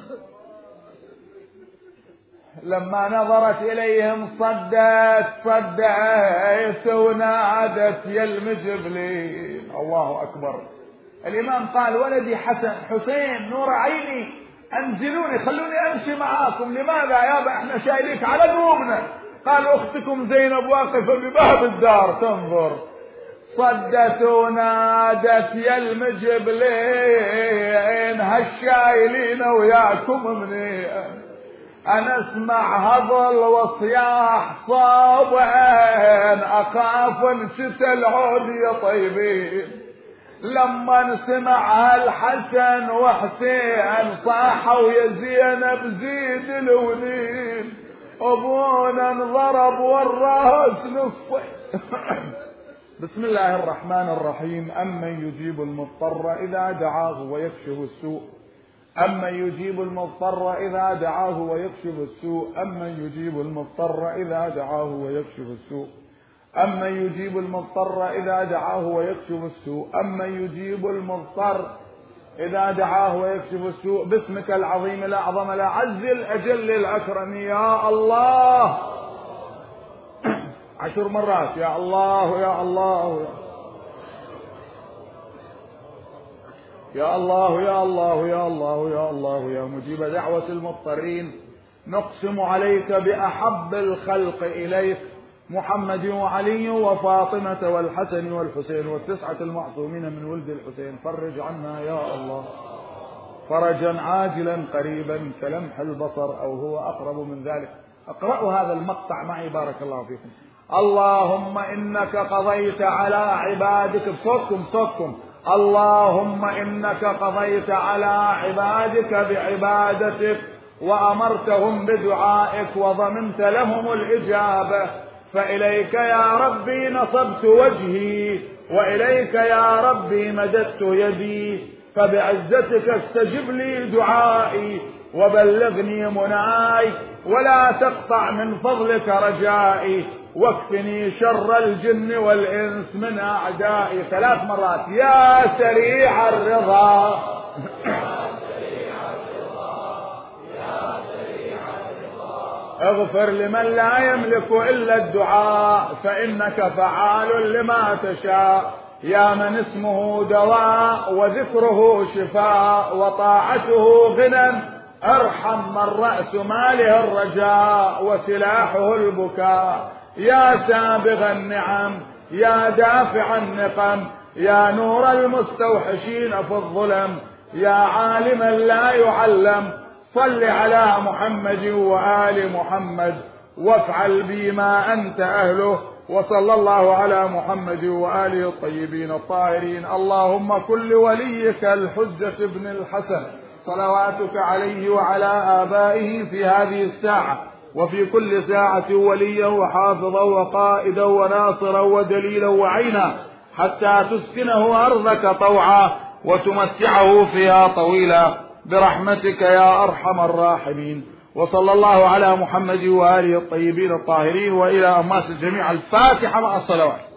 لما نظرت إليهم صدت صدعت ونادت يا المجبلين. الله أكبر. الإمام قال ولدي حسن حسين نور عيني أنزلوني خلوني أمشي معاكم. لماذا يابا احنا شايليك على قلوبنا؟ قال أختكم زينب واقفة بباب الدار تنظر. صدت ونادت يا المجبلين هالشايلين وياكم منين؟ أنا أسمع هضل وصياح صابعين أخاف انشت العود يا طيبين. لما سمع هالحسن وحسين صاحوا يا زينب زيد الونين. أبونا انضرب والراس نصين. بسم الله الرحمن الرحيم. أمن يجيب المضطر إذا دعاه ويكشف السوء أمن يجيب المضطر إذا دعاه ويكشف السوء أمن يجيب المضطر إذا دعاه ويكشف السوء أمن يجيب المضطر إذا دعاه ويكشف السوء أمن يجيب المضطر إذا دعاه ويكشف السوء. باسمك العظيم الأعظم الأعز الأجل الأكرم يا الله. عشر مرات يا الله يا الله يا الله يا الله يا الله يا الله يا مجيب دعوة المضطرين. نقسم عليك بأحب الخلق إليك محمد وعلي وفاطمة والحسن والحسين والتسعة المعصومين من ولد الحسين. فرج عنا يا الله فرجا عاجلا قريبا كلمح البصر أو هو أقرب من ذلك. اقرأوا هذا المقطع معي بارك الله فيكم. اللهم إنك قضيت على عبادك بصوتكم بصوتكم اللهم إنك قضيت على عبادك بعبادتك وأمرتهم بدعائك وضمنت لهم الإجابة. فإليك يا ربي نصبت وجهي وإليك يا ربي مددت يدي. فبعزتك استجب لي دعائي وبلغني مناي ولا تقطع من فضلك رجائي. واكفني شر الجن والإنس من أعدائي. ثلاث مرات. يا سريع الرضا اغفر لمن لا يملك إلا الدعاء فإنك فعال لما تشاء. يا من اسمه دواء وذكره شفاء وطاعته غنى ارحم من رأس ماله الرجاء وسلاحه البكاء. يا سابغ النعم يا دافع النقم يا نور المستوحشين في الظلم يا عالما لا يعلم. صل على محمد وآل محمد وافعل بما أنت أهله. وصلى الله على محمد وآله الطيبين الطاهرين. اللهم كن لوليك الحجة بن الحسن صلواتك عليه وعلى آبائه في هذه الساعة وفي كل ساعة وليا وحافظا وقائدا وناصرا ودليلا وعينا حتى تسكنه أرضك طوعا وتمتعه فيها طويلا برحمتك يا أرحم الراحمين. وصلى الله على محمد وآله الطيبين الطاهرين وإلى أماس الجميع. الفاتحة مع الصلوات.